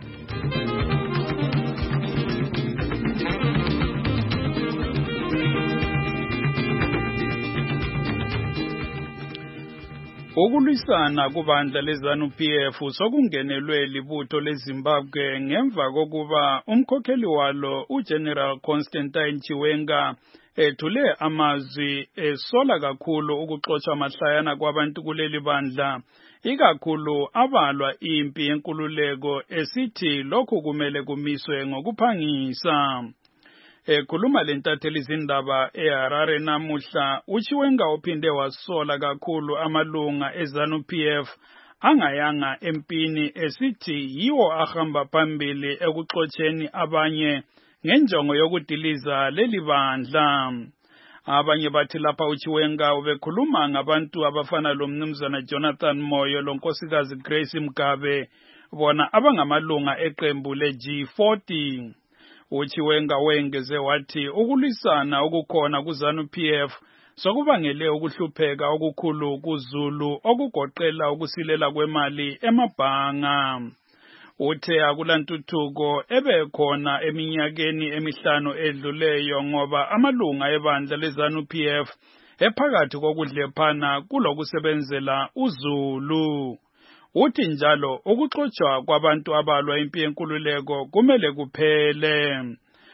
Ukulwisana kubandla lezanu P F sokungenelwe libutho leZimbabwe ngemva kokuba umkhokheli walo uGeneral Constantine Chiwenga ethule amazwi esola kakhulu ukuxotsha amahlayana kwabantu kuleli bandla, ikakhulu abalwa impi yenkululeko esithi lokhu kumele kumiswe ngokuphangisa. Ekhuluma lentatheli izindaba eHarare namuhla, uChiwenga uphinde wasola kakhulu amalunga ezanu P F angayanga empini esithi yiwo ahamba phambili ekuxotsheni abanye ngenjongo yokudiliza leli bandla. Abanye bathi lapha uChiwenga ubekhuluma ngabantu abafana lomnumzana Jonathan Moyo lonkosikazi Grace Mgabe bona abangamalunga eqembu le-G forty. uChiwenga wengeze wathi ukulwisana ukukhona kuzanu P F sokubangele ukuhlupheka okukhulu kuZulu okugoqela ukusilela kwemali emabhanga. Uthe akulantuthuko ebekhona eminyakeni emihlanu edluleyo ngoba amalunga ebandla lezanu P F ephakathi kokudlephana kulokusebenzela uZulu. Uthi njalo ukuxotsha kwabantu abalwa impi yenkululeko kumele kuphele.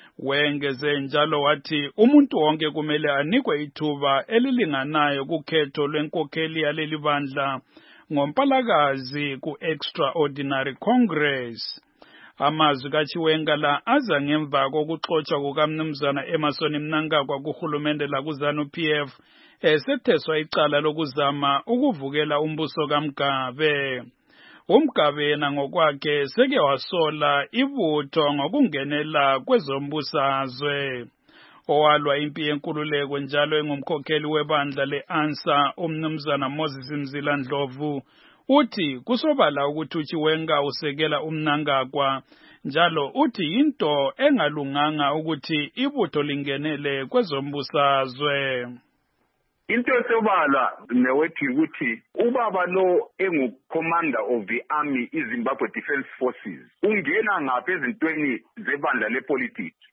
Wengeze njalo wathi umuntu wonke kumele anikwe ithuba elilinganayo kukhetho lwenkokheli yaleli bandla ngompalakazi ku-Extraordinary Congress. Amazwi kaChiwenga la aza ngemva kokuxotsha kukamnumzana Emerson Mnangagwa kuhulumende lakuzanu P F esetheswa icala lokuzama ukuvukela umbuso kaMgabe. uMgabe yena ngokwakhe seke wasola ibutho ngokungenela kwezombusazwe. Owalwa impi yenkululeko njalo engumkhokheli webandla le-ANSA umnumzana Moses Mzila Ndlovu uthi kusobala ukuthi uChiwenga usekela uMnangagwa, njalo uthi into engalunganga ukuthi ibutho lingenele kwezombusazwe. Into esobala newethi ukuthi ubaba lo engu commander of the army iZimbabwe Defence Forces ungena ngapha ezintweni zebandla lepolitics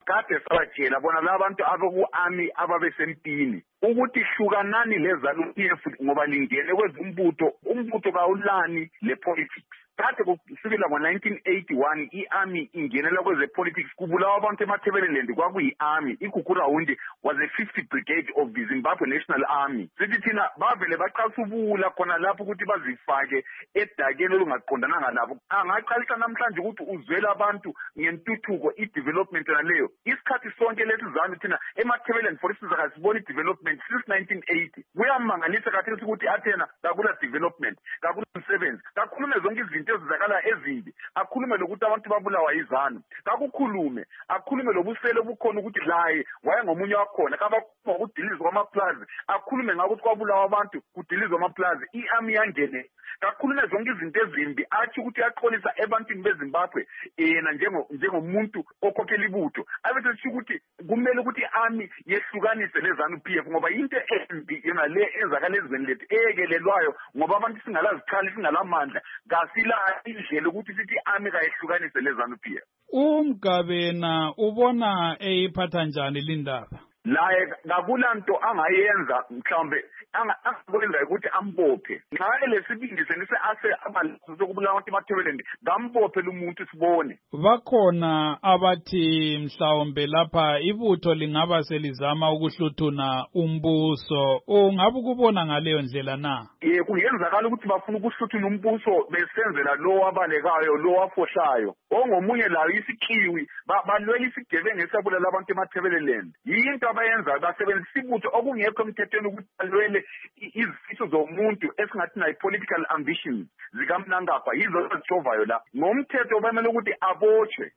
kade sabatshela bona labantu abaku-army ababesempini ukuthi hlukanani leZANU-P F ngoba lingene kwezumbutho umbutho kawulani le-politics. Kade kusukela ngo-nineteen eighty-one i-army ingenela kweze-politics kubulawa abantu eMatabeleland kwakuyi-army. IGugurawundi was a fifth brigade of the Zimbabwe National Army. Sithi thina bavele baqalisa ubula khona lapho ukuthi bazifake edakeni olungaqondananga nabo. Angaqalisa namhlanje ukuthi uzwela abantu ngentuthuko i-development naleyo. Isikhathi sonke lesi ZANU thina eMatabeleland for instance akasiboni i-development since nineteen eighty. Kuyamangalisa kathesi ukuthi athena kakula development, kakula umsebenzi. Kakhulume zonke izinto ezizakala ezimbi. Akhulume lokuthi abantu babulawa yiZANU. Kakukhulume, akhulume lobusele bukhona ukuthi laye waye ngomunye wakhona. Kabakhuluma ukudilizwa kwamaplazi. Akhulume ngakuthi kwabulawa abantu kudilizwa amaplazi. I-army yangene. Kakhulume zonke izinto ezimbi athi ukuthi yaxolisa ebantwini beZimbabwe yena njengo njengomuntu okhokhela ibutho. Abethi ukuthi kumele ukuthi i-army yehlukanise leZANU-P F ngoba into embi yona le ezakala ezweni lethu eyekelelwayo ngoba abantu singalazikhali singalamandla kasila indlela ukuthi sithi i-army kayehlukanise leZANU-P F. uMgabena ubona eyiphatha njani lindaba? Laye kakulanto angayenza mhlambe angakwenza ukuthi ambophe. Nxa lesibindi senise ase abalisi sokubulawa abantu eMatabeleland ngambophe lumuntu sibone. Bakhona abathi mhlawumbe lapha ibutho lingaba selizama ukuhluthuna umbuso. Ungabe ukubona ngaleyo ndlela na? Eh kuyenzakala ukuthi bafuna ukuhluthuna umbuso besenzela lo wabalekayo lo wafohlayo. Ongomunye layo isikhiwi balwela isigebengu esabulala abantu eMatabeleland. Yinto abayenza basebenzisa ibutho okungekho emthethweni ukuthi balwele izifiso zomuntu esingathi nayi political ambitions zikamnangagwa yizo ezitshovayo la ngomthetho bamele ukuthi abotshwe.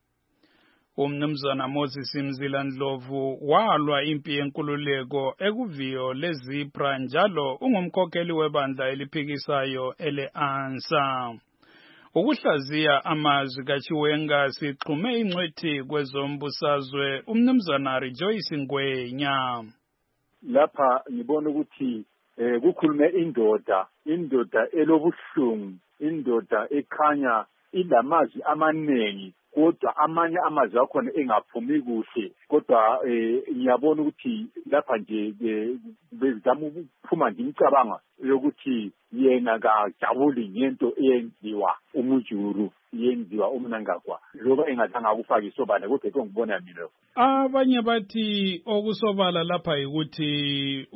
Umnumzana Moses Mzila Ndlovu walwa impi yenkululeko ekuviyo leZipra njalo ungumkhokheli webandla eliphikisayo ele-ANSA. Ukuhlaziya amazwi kaChiwenga sixhume ingcwethi kwezombusazwe umnumzana Rejoice Ngwenya. Lapha ngibona ukuthi eh kukhulume indoda indoda elobuhlungu indoda ekhanya ilamazwi amanengi kodwa amanye amazwi akhona engaphumi kuhle kodwa eh ngiyabona ukuthi lapha nje bezama ukuphuma nje imicabanga yokuthi yena kajabuli ngento eyenziwa umujuru yenziwa umnangagwa loba engathanga ukufaka isobala kodwa ke ngibona mina. Abanye bathi okusobala lapha ukuthi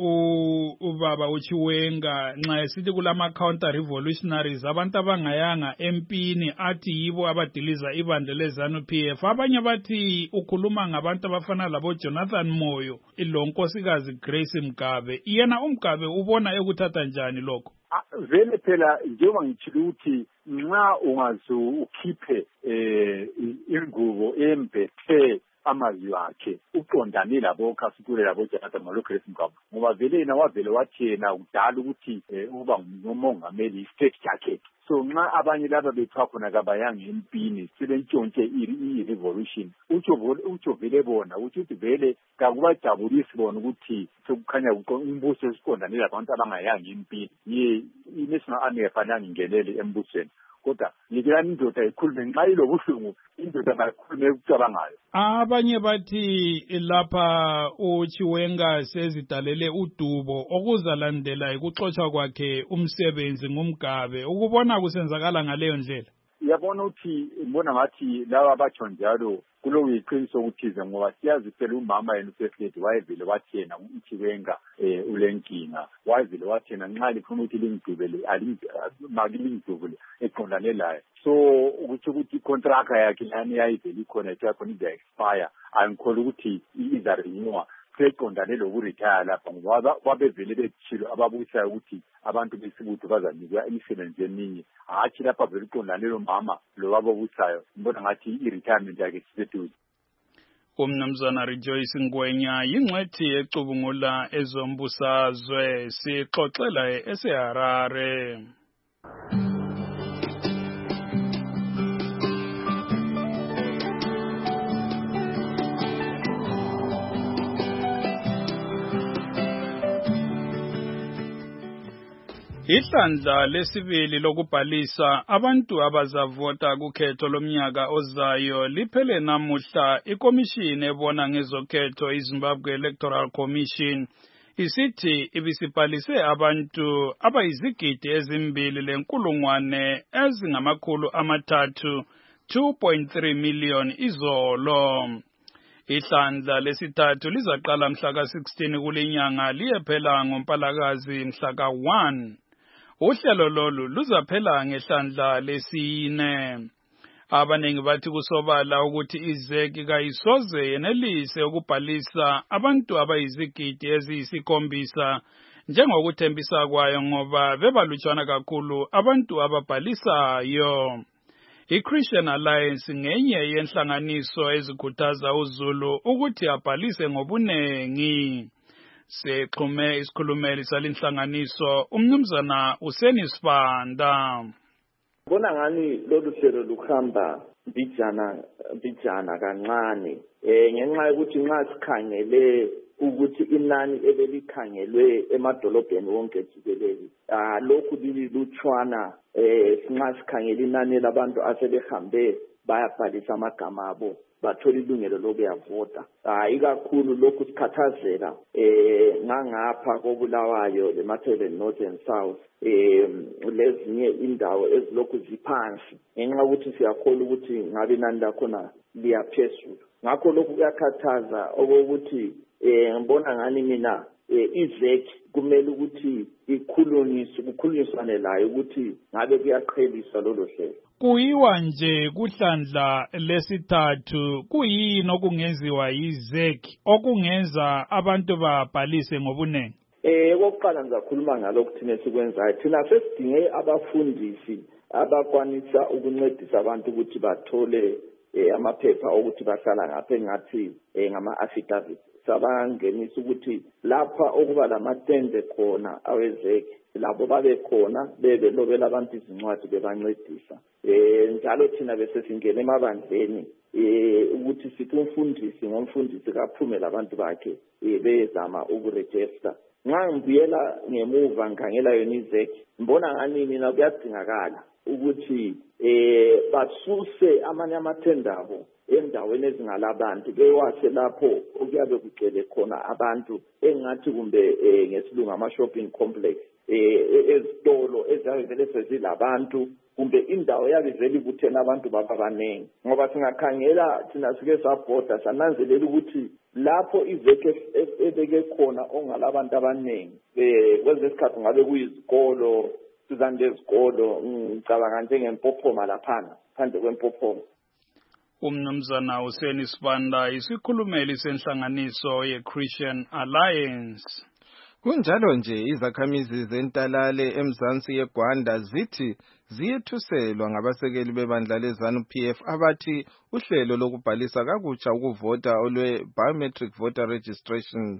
ubaba uChiwenga nxa esithi kulama counter revolutionaries abantu abangayanga empini athi yibo abadiliza ibandla leZANU-P F. Abanye bathi ukhuluma ngabantu abafana labo Jonathan Moyo ilonkosikazi Grace Mgabe. Yena uMgabe ubona ekuthatha njani lokho? Vele phela njengoba ngitshilo ukuthi nxa ungazo ukhiphe eh ingubo embethe amazwi akhe uqondane labo khasukule labo Jonathan Moyo Grace Mgabe ngoba vele yena wavele wathi yena udala ukuthi uba ngumongameli state yakhe. So nxa abanye laba bethiwa khona kabayanga empini sebentshontshe i-revolution utsho utsho vele bona ukuthi vele kakubajabulisi bona ukuthi sekukhanya umbuso esiqondane labantu abangayanga empini ye i-National Army yafanele ingenele embusweni kodwa ngikela indoda ikhulume nxa ilobuhlungu indoda bakhulume ukucabangayo. Abanye bathi lapha uChiwenga sezidalele udubo okuzalandela ukuxoxa kwakhe umsebenzi ngumgabe. Ukubona kusenzakala ngaleyo ndlela? Yabona ukuthi ngibona ngathi laba abatsho njalo kulo iqiniso ukuthize ngoba siyazi phela umama yena uSefleti wayevile wathi yena uChiwenga eh ulenkinga wayevile wathi yena nxa lifuna ukuthi lingidubele alimagilingidubele eqondane laye. So ukuthi ukuthi contract yakhe yani yayivele ikhona yakho iza expire angikholwa ukuthi iza renew seqondane lokuretire lapha ngoba wabevele bethilo ababuyisayo ukuthi abantu besibutho bazanikwa imisebenzi eminye hathi lapha vele iqondane lo mama lo wababuyisayo ngibona ngathi i-retirement yakhe siseduze. Umnumzana Rejoice Ngwenya yingcwethi ecubungula ezombusazwe sixoxela eseHarare. Ihlandla lesibili lokubhalisa abantu abazavota kukhetho lomnyaka ozayo liphele namuhla. Ikomishini ebona ngezokhetho iZimbabwe Electoral Commission isithi ibisibhalise abantu abayizigidi ezimbili lenkulungwane ezingamakhulu amathathu two point three million izolo. Ihlandla lesithathu lizaqala mhla ka sixteen kulinyanga liyephela ngoMpalakazi mhla ka one. Uhlelo lolu luzaphela ngehlandla lesine. Abanengi bathi kusobala ukuthi izeki kayisoze yenelise ukubhalisa abantu abayizigidi eziyisikhombisa njengokuthembisa kwayo ngoba bebalutshwana kakhulu abantu ababhalisayo. I-Christian Alliance ngenye yenhlanganiso ezikhuthaza uZulu ukuthi abhalise ngobunengi. Sexhume isikhulumeli salinhlanganiso umnumzana Useni Sibanda. Bona ngani lolu hlelo lukhamba bijana bijana kancane eh ngenxa ukuthi nxa sikhangele ukuthi inani ebelikhangelwe emadolobheni wonke jikelele ah lokhu lilutshwana eh nxa sikhangele inani labantu asebehambe bayabhalisa amagama abo bathola ilungelo lokuyavota. Hayi kakhulu lokhu sikhathazeka eh ngangapha koBulawayo leMathebeni North and South eh lezinye indawo ezilokhu ziphansi ngenxa ukuthi siyakholwa ukuthi ngabe inani lakhona liyaphezulu. Ngakho lokhu kuyakhathaza okokuthi eh ngibona ngani mina izeki kumele ukuthi ikhulunyiswe kukhulunyiswane layo ukuthi ngabe kuyaqheliswa lolo hlelo. Kuyiwa nje kuhlandla lesithathu kuyini okungenziwa yizeki okungenza abantu babhalise ngobunengi? Eh okokuqala ngizakhuluma ngalokho thina sikwenzayo. Thina sesidinge abafundisi abakwanisa ukuncedisa abantu ukuthi bathole amaphepha ukuthi bahlala ngapha engathi ngama affidavit. Sabangenisa ukuthi lapha okuba lamatende khona awezeki labo babe khona bebe lobela abantu izincwadi bebancedisa. Eh njalo thina bese singena emabandleni eh ukuthi sithi umfundisi ngomfundisi kaphume labantu bakhe bezama ukuregister. Nxa ngibuyela ngemuva ngangela yona izeki mbona ngani mina kuyadingakala ukuthi eh basuse amanye amathenda abo endaweni ezingalabantu bewase lapho okuyabe kugcwele khona abantu engathi kumbe ngesilungu ama shopping complex eh ezitolo ezabe vele sezilabantu kumbe indawo yabe vele kuthena abantu baba banengi ngoba singakhangela thina sike sabhoda sananzelela ukuthi lapho izeke ebeke khona ongalabantu abanengi eh kwenze isikhathi ngabe kuyizikolo sizande izikolo ngicabanga njengempopoma laphana phandle kwempopoma. Umnumzana Useni Sibanda isikhulumeli senhlanganiso ye-Christian Alliance. Kunjalo nje izakhamizi zentalale emzansi yeGwanda zithi ziyethuselwa ngabasekeli bebandla leZANU P F abathi uhlelo lokubhalisa kakutsha ukuvota olwe Biometric Voter Registration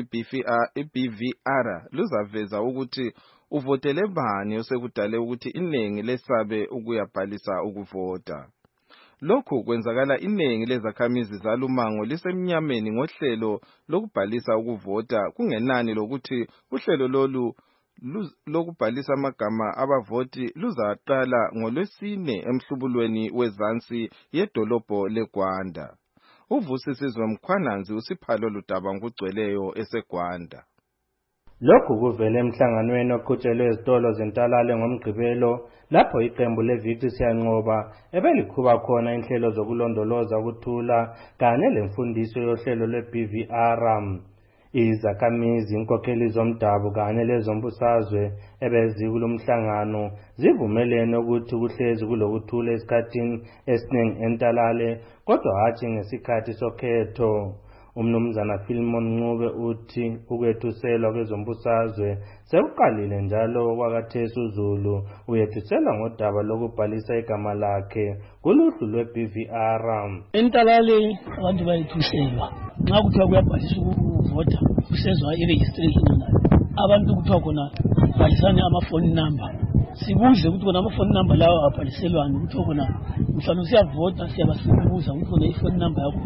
i-B V R luzaveza ukuthi uvotele bani osekudale ukuthi iningi lesabe ukuyabhalisa ukuvota. Lokhu kwenzakala iningi lezakhamizi zalumango lisemnyameni ngohlelo lokubhalisa ukuvota kungenani lokuthi uhlelo lolu lokubhalisa amagama abavoti luzaqala ngolwesine emhlubulweni wezansi yedolobho leGwanda. Uvusisizwe Mkhwananzi usiphalo ludaba ngugcweleyo eseGwanda. Lokhu kuvele emhlanganweni oqhutshelwe ezitolo zentalale ngomgqibelo lapho iqembu leVictory siyanqoba ebelikhuba khona inhlelo zokulondoloza ukuthula kanye lemfundiso yohlelo lwe-B V R. Izakhamizi, inkokheli zomdabu kanye lezombusazwe ebezikulomhlangano zivumelene ukuthi kuhlezi kulokuthula esikhathini esiningi entalale kodwa hatshi ngesikhathi sokhetho. Umnumzana Philemon Ncube uthi ukwethuselwa kwezombusazwe sekuqalile njalo kwakathesi uZulu uyethuselwa ngodaba lokubhalisa igama lakhe kuluhlu lwe-B V R. Entalale abantu bayethuselwa nxa kuthiwa kuyabhalisa ukuvota kusezwa i-registration nayo abantu kuthiwa khona bhalisane amafoni number sibuze ukuthi khona amafoni number lawo abhaliselwani kuthiwa khona mhlawumbe usiyavota siyaba sibuza ukuthi khona ifoni number yakho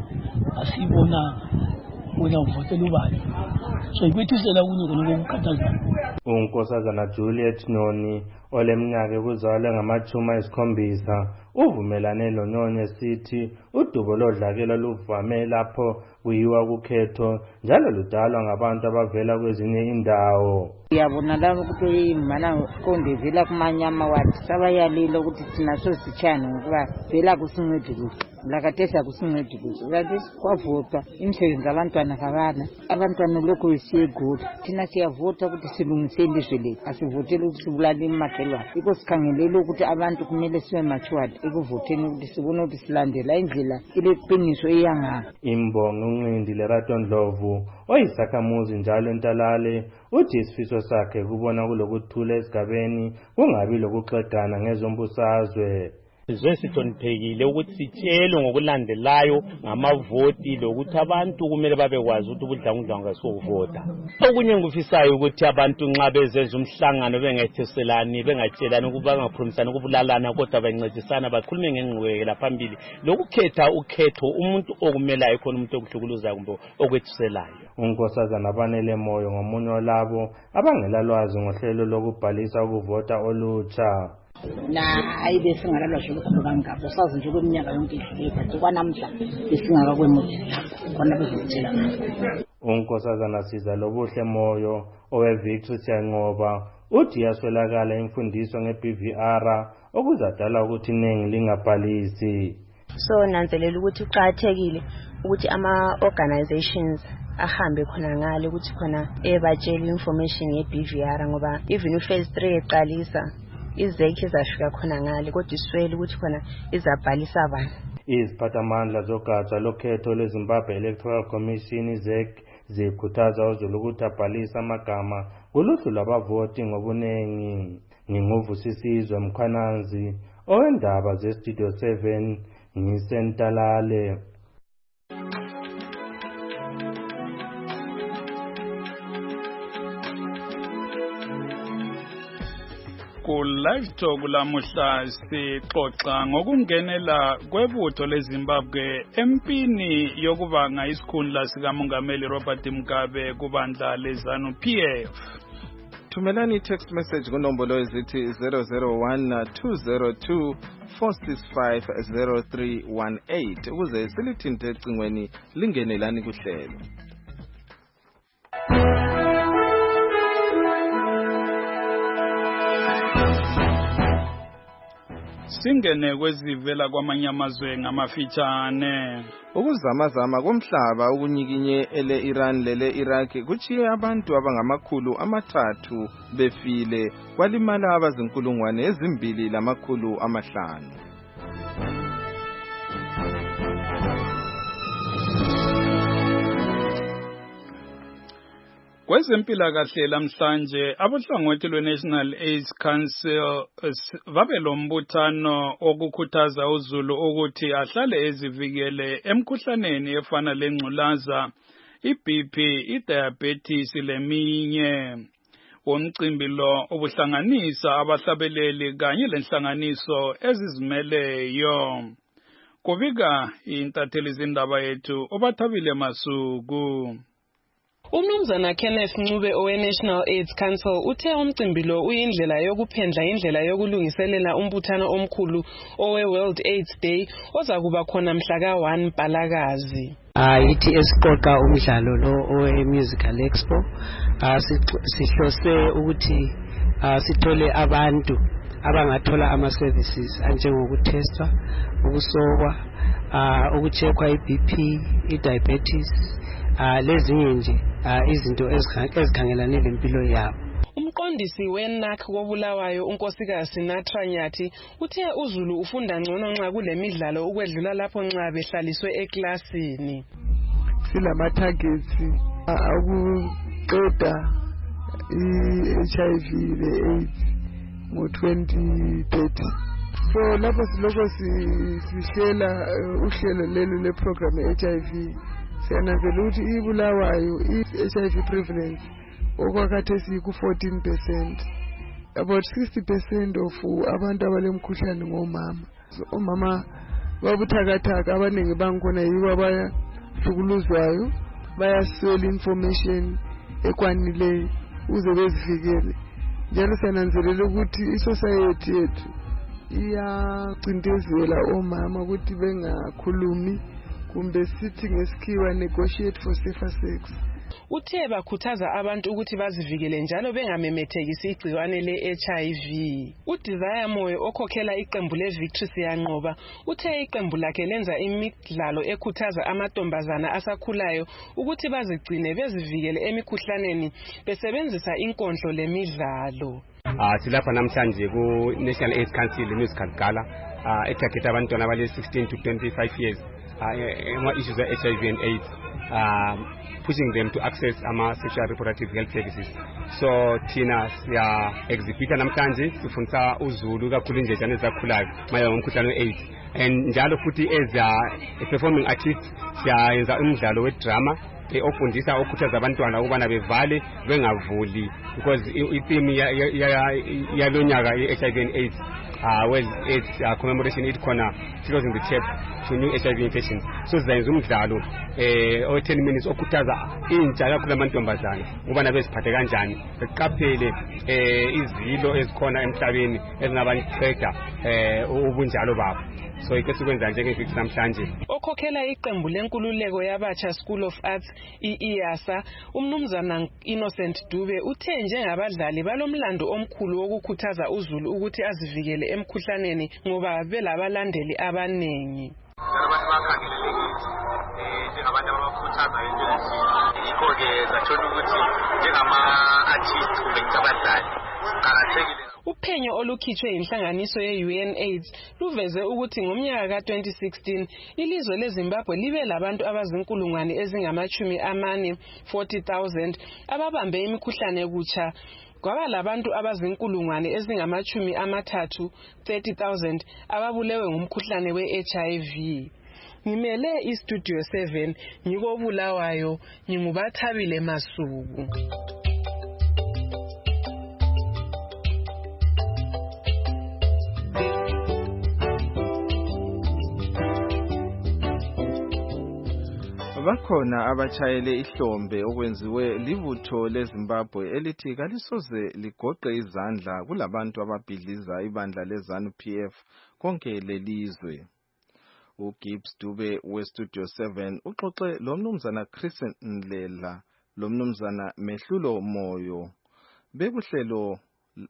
asiyibonanga wena uvotela ubani so ikwethusela kunye khona kokukhathaza. unkosazana Juliet Noni oleminyaka ekuzalwe ngamachuma esikhombisa uvumelane loNoni esithi udubo lodlakela luvame lapho kuyiwa kukhetho njalo ludalwa ngabantu abavela kwezinye indawo. Uyabona lapho ukuthi imana konde vela kumanyama wathi sabayalilo ukuthi thina sositshana ngokuba vela kusincede kuhle lakatesa kusincede kuhle kanti kwavota imisebenzi abantwana kabana abantwana lokho isiyegude thina siyavota ukuthi silungise ilizwe lethu asivotele ukuthi sibulale imakhelwane iko sikhangelele ukuthi abantu kumele sibe machured ekuvoteni ukuthi sibone ukuthi silandela indlela ileqiniso eyanga. Imbongo uNcindi Lerato Ndlovu oyisakhamuzi njalo entalale uthi isifiso sakhe kubona kulokuthula esigabeni kungabi lokuxegana ngezombusazwe. Sizwe sihloniphekile ukuthi sitshelwe ngokulandelayo ngamavoti lokuthi abantu kumele babekwazi ukuthi ubudlangudlangu ngasokuvota. Okunye ngufisayo ukuthi abantu nxa bezenza umhlangano bengatheselani bengatshelani ukuba bangaphumisana ukubulalana kodwa bancedisana bakhulume ngengqubekela phambili lokukhetha ukhetho umuntu okumelayo khona umuntu okuhlukuluza kumbe okwethiselayo. Unkosazana Banele Moyo ngomunye walabo abangelalwazi ngohlelo lokubhalisa ukuvota olutsha. Na ayibe singalalwa nje lokho kangabo sazi nje kweminyaka yonke idlule but kwanamhla besingaka kwemuthi khona bezitshela. Unkosazana Siza Lobuhle Moyo owe Victory Siyanqoba uthi yaswelakala imfundiso nge-B V R okuzadala ukuthi iningi lingabhalisi. So nanzelela ukuthi uqhathekile ukuthi ama organizations ahambe khona ngale ukuthi khona ebatshela information nge-B V R ngoba even u-phase three eqalisa izekhe zashika khona ngale kodwa iswele ukuthi khona izabhalisa abantu. Iziphathamandla zogatsha lokhetho lweZimbabwe Electoral Commission Z E C zikhuthaza uZulu ukuthi abhalise amagama kuluhlu lwabavoti ngobunengi. Nginguvusisizwe Mkhwananzi owendaba ze-Studio seven ngisentalale. Ku live talk lamuhla sixoxa ngokungenela kwebutho leZimbabwe empini yokubanga isikhundla sikamongameli Robert Mugabe kubandla leZANU P F. Thumelani i-text message kunombolo ezithi zero zero one two zero two four six five zero three one eight ukuze silithinte ecingweni lingenelani kuhlelo. Singene kwezivela kwamanye amazwe ngamafitshane. Ukuzamazama komhlaba ukunyikinye ele Iran lele Iraq kuchiye abantu abangamakhulu amathathu befile kwalimala abazinkulungwane ezimbili lamakhulu amahlanu. Kwezempilakahle lamhlanje abohlangothi lwe-National AIDS Council babelombuthano okukhuthaza uZulu ukuthi ahlale ezivikele emkhuhlaneni efana lengculaza, i-B P, i-diabetes leminye. Umcimbi lo ubuhlanganisa abahlabeleli kanye lenhlanganiso ezizimeleyo. Kubika intatheli zindaba yethu uBathabile Masuku. Umnumzana Kenneth Ncube owe-National AIDS Council uthe umcimbi lo uyindlela yokuphendla indlela yokulungiselela umbuthano omkhulu owe-World AIDS Day ozakuba khona mhla ka one Mpalakazi. Yithi esiqoqa umdlalo lo owe-Musical Expo sihlose ukuthi sithole abantu abangathola ama-services anjengokutestwa, ukusokwa, ukucheckwa i-B P, i-diabetes, lezinye nje izinto ezikhangelane lempilo yabo. Umqondisi we-N A C koBulawayo unkosikazi Natra Nyathi uthe uZulu ufunda ngcono nxa kulemidlalo ukwedlula lapho nxa behlaliswe eklasini. Silama targets akuqeda i-H I V le-AIDS ngo twenty thirty. So lapho siloko sihlela uhlelo lelo le-program ye-H I V siyananzela ukuthi iBulawayo i-H I V prevalence okwakhathesi ku fourteen percent. About sixty percent of abantu abalemkhuhlane ngomama. So omama babuthakathaka abaningi bangikhona yibo abayahlukuluzwayo bayaswela information ekwanileyo uze bezivikele. njalo siyananzelela ukuthi isociety yethu iyacindezela omama ukuthi bengakhulumi kumbe sithi ngesikhiwa negotiate for safer sex. Uthe bakhuthaza abantu ukuthi bazivikele njalo bengamemethekisi igciwane le-H I V. uDesire Moyo okhokhela iqembu le-Victory Siyanqoba uthe iqembu lakhe lenza imidlalo ekhuthaza amantombazana asakhulayo ukuthi bazigcine bezivikele emikhuhlaneni besebenzisa inkondlo lemidlalo. Ah silapha namhlanje ku National AIDS Council Musical Gala ah etarget abantwana abale sixteen to twenty-five years ah ema issues of H I V and AIDS ah pushing them to access ama sexual reproductive health services. So thina siya exhibita namhlanje sifundisa uZulu kakhulu injejane ezakhulayo maya ngomkhuhlane we-AIDS and njalo futhi as a performing artist siyayenza umdlalo we-drama ofundisa okhuthaza abantwana ukubana bevale bengavuli because i-theme yalonyaka i-H I V and AIDS uh, well, AIDS uh, commemoration it khona closing the chapter to new H I V infections. So sizayenza umdlalo eh o ten minutes okhuthaza intsha kakhulu amantombazana ukubana beziphathe kanjani beqaphele eh izilo ezikhona emhlabeni ezingabanceda eh ubunjalo babo. So ikesikwenza njengeviki namhlanje okhokhela iqembu lenkululeko yabatsha School of Arts I A S A umnumzana Innocent Dube uthe njengabadlali balomlando omkhulu wokukhuthaza uZulu ukuthi azivikele emkhuhlaneni ngoba belabalandeli abanengi. Abantu bakhangelelekile eh njengabantu abakhuthaza into ikho-ke zathola ukuthi njengama artists kumbe abadlali qakathekile. Uphenyo olukhitshwe inhlanganiso ye-U N AIDS luveze ukuthi ngomnyaka ka twenty sixteen ilizwe leZimbabwe libe labantu abazinkulungwane ezingamachumi amane forty thousand ababambe imikhuhlane kutsha kwaba labantu abazinkulungwane ezingamachumi amathathu thirty thousand ababulewe ngumkhuhlane we-H I V. Ngimele iStudio seven ngikobulawayo ngingubathabile Masuku. Bakhona abachayele ihlombe okwenziwe libutho leZimbabwe elithi kalisoze ligoqe izandla kulabantu ababhidliza ibandla leZANU P F konke lelizwe. uGibbs Dube weStudio seven uxoxe lomnumzana Chris Ndlela lomnumzana Mehlulo Moyo bekuhlelo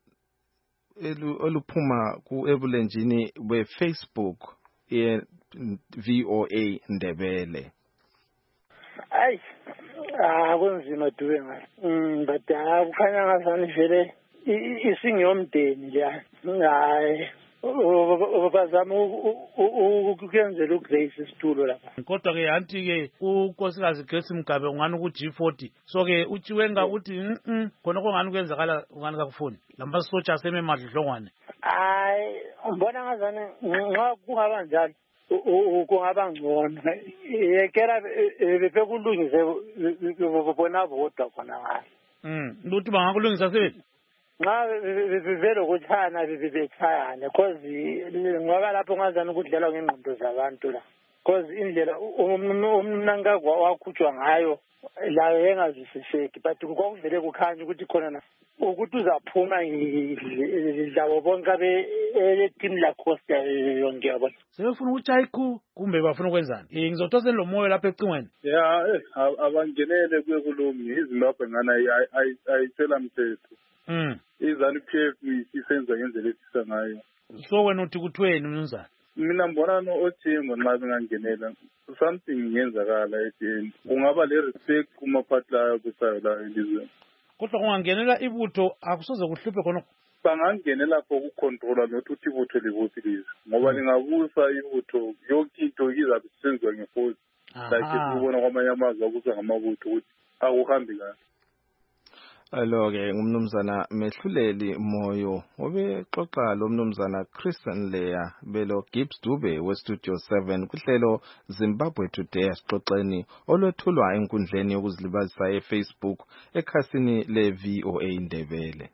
oluphuma ku ebulenjini beFacebook ye-V O A Ndebele. Ay, ah kunzima Dube ngathi. Mm but akukhanya ngazani vele isingiyomdeni la. Hayi bazama ukuyenzela uGrace isitulo lapha. Kodwa ke anti ke unkosikazi Grace Mugabe ungani ku G forty. So ke uTshiwenga uthi mhm khona kongani kwenzakala ungani kakufuni. Lamba sotsha seme madlongwane. Hayi ngibona ngazani nxa kungaba njalo kungaba ngcono yekela bekulungise bona bodwa khona ngayo. Mm luthi bangakulungisa sebenzi. Nga vele ukuthana bebethayana cause ngoba lapho ngazana ukudlela ngengqondo zabantu la cause indlela umnanga wakhutshwa ngayo la engazisiseki but kokuvele kukhanya ukuthi khona na ukuthi uzaphuma idlawo bonke abe team la Costa yonke yabo sebefuna ukuthi ayikho kumbe bafuna ukwenzani ngizothosa lo moyo lapha ecingweni ya abangenele kuye kulungi iZimbabwe ngana ayicela mthetho. Mm. iZANU P F isenza ngendlela esisa ngayo. So wena uthi kuthweni mnumzana? Mina mbona no othingo nxa bengangenela something ngenzakala edeni. Kungaba le respect kuma phatla kusayo la elizweni. Kodwa kungangenela ibutho akusoze kuhluphe khona. Bangangenela for ukucontrola nokuthi ibutho libuphi lizwe. Ngoba lingabusa ibutho yonke into izabe isenziwa ngeforce. Like sibona kwamanye amazwe akusa ngamabutho ukuthi akuhambi kahle. Alo-ke ngumnumzana Mehluleli Moyo obexoxa lo mnumzana Chris Ndlela belo Gibbs Dube weStudio seven kuhlelo Zimbabwe Today asixoxeni olwethulwa enkundleni yokuzilibazisa eFacebook ekhasini le-V O A Ndebele.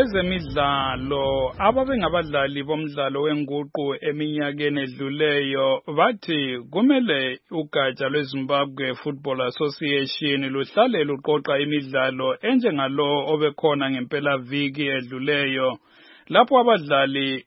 kwezemidlalo ababengabadlali bomdlalo wenguqu eminyakeni edluleyo bathi kumele ugatsha lweZimbabwe Football Association luhlale luqoqa imidlalo enjengalo obekhona ngempela viki edluleyo lapho abadlali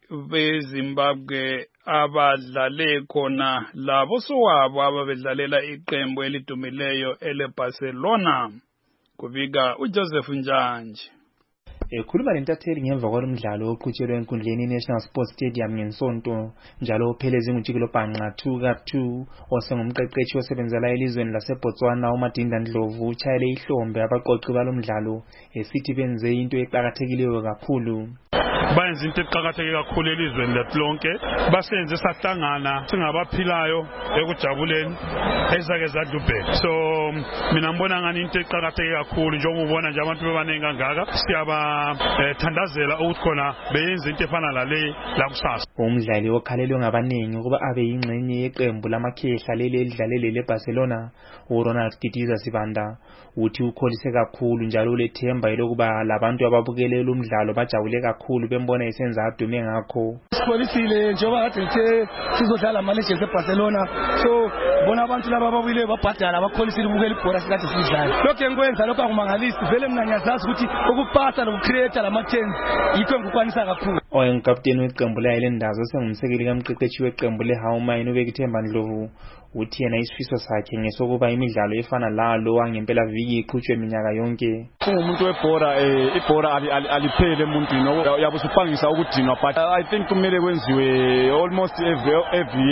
beZimbabwe abadlale khona labo sowabo ababedlalela iqembu elidumileyo eleBarcelona. Kubika uJoseph Njanje. Ekhuluma lentatheli ngemva kwalomdlalo oqhutshelwe enkundleni National Sports Stadium ngesonto njalo opheleze nguJikelo Bhanqa two ka two osengumqeqeshi osebenzela elizweni laseBotswana uMadinda Ndlovu uchayele ihlombe abaqoqi balomdlalo esithi benze into eqhakathekileyo kakhulu. Bayenza into eqhakatheke kakhulu elizweni lethu lonke basenze sahlangana singabaphilayo ekujabuleni ezake zadlubhe. So mina ngibona ngani into eqhakatheke kakhulu njengoba ubona nje abantu bebanengi kangaka siyaba thandazela ukuthi khona beyenza into efana lale la kusasa. Umdlali okhalelwe ngabaningi ukuba abe yingxenye yeqembu lamakhehla leli elidlalele leBarcelona uRonald Didiza Sibanda uthi ukholise kakhulu njalo ulethemba elokuba labantu ababukele lo mdlalo bajabule kakhulu bembona esenza adume ngakho. Sikholisile njengoba kade ngithe sizodlala ama-Legends eBarcelona, so bona abantu laba ababuyile babhadala abakholisile ukubukela ibhola sikade sidlala. Lokho engikwenza lokho akumangalisi vele mina ngiyazazi ukuthi ukupasa nokucreate lama-chance yikho engikwanisa kakhulu. Oyengikapteni weqembu le-Highlanders osengumsekeli kamqeqeshi weqembu le-Hawmine uBekithemba Ndlovu uthi yena isifiso sakhe ngesokuba imidlalo efana lalo wangempela viki iqhutshwe minyaka yonke. Umuntu webhora ibhora aliphele emuntwini yabo siphangisa ukudinwa, but I think kumele kwenziwe almost every every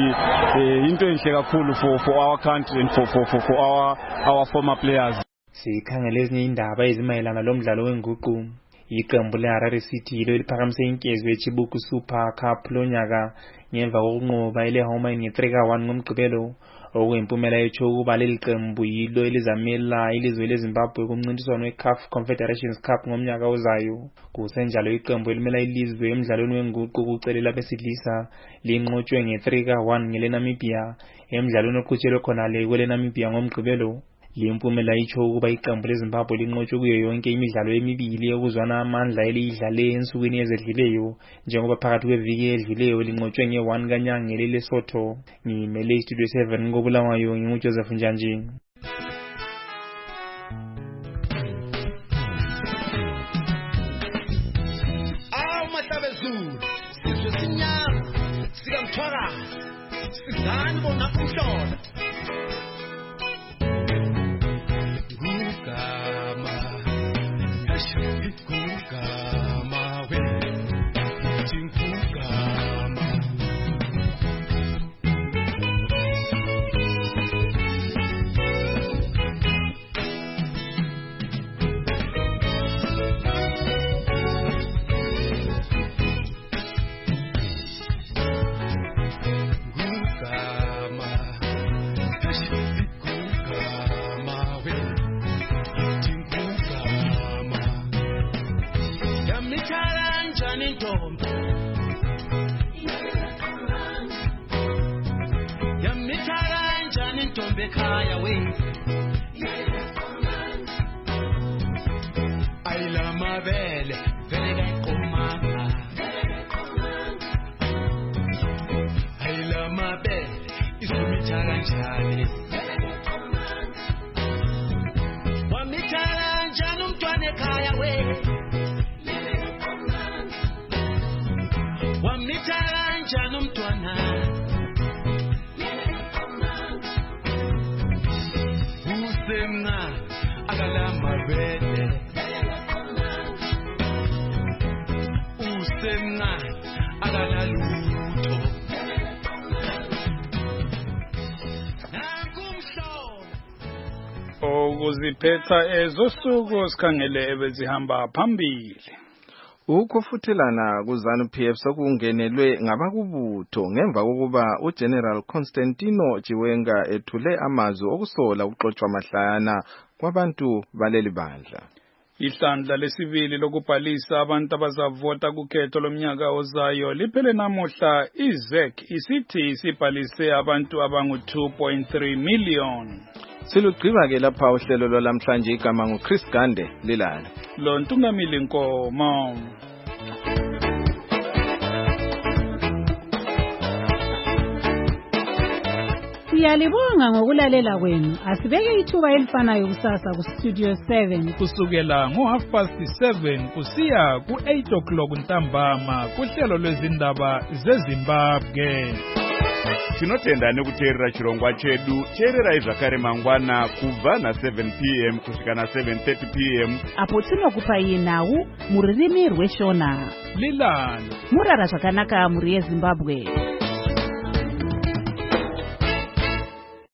year into enhle kakhulu for for our country and for for for our our former players. Sikhangele ezinye indaba ezimayelana lomdlalo wenguqu. Iqembu leHarare City yilo eliphakamise inkezo yeChibuku Super Cup lonyaka ngemva kokunqoba ileHawmine nge-three ka one ngomgqibelo okuyimpumelelo etsho ukuba leli qembu yilo elizamela ilizwe leZimbabwe kumncintiswano we-C A F Confederations Cup ngomnyaka ozayo. Kusenjalo iqembu elimela ilizwe emidlalweni wenguqu kucelela besidlisa linqotshwe nge-three ka one ngeleNamibia emidlalweni oqhutshelwe khona le kweleNamibia ngomgqibelo. Limpumela itsho ukuba iqembu leZimbabwe linqotshwe kuyo yonke imidlalo emibili yokuzwana amandla elidlale ensukwini ezedluleyo njengoba phakathi kweviki edluleyo linqotshwe nge-one kanyanga ngelesotho. Ngimele istudio seven koBulawayo nginguJoseph Njanje. Awu mahlabezulu sizwe sinyama sikamthwara sizani bona umhlola. Kaya we Aila mabele vele komanga Aila mabele isumithala njani Wamithala njani umntwana ekhaya we Wamithala njani umntwana Ukuziphetha ezosuku sikhangele ebezihamba phambili. Ukufuthelana kuZanu P F sokungenelwe ngabakubutho ngemva kokuba uGeneral Constantino Chiwenga ethule amazwi okusola ukuxoxwa mahlayana kwabantu baleli bandla. Ihlandla lesibili lokubhalisa abantu abazavota kukhetho lomnyaka ozayo liphele namuhla. I-Z E C isithi isibhalise abantu abangu two point three million. Silugqiba ke lapha uhlelo lwalamhlanje igama nguChris Gande lilala. lo Ntungamili Nkomo. Siyalibonga ngokulalela kwenu. Asibeke ithuba elifanayo kusasa ku Studio seven kusukela ngo half past seven kusiya ku eight o'clock ntambama kuhlelo lwezindaba zeZimbabwe. Tinotenda nekuteerera chirongwa chedu. Teerera zvakare mangwana kubva na seven p m kusvika na seven thirty p m apo tinokupa nawu muririmi rweshona. Lilani murara zvakanaka muri yeZimbabwe.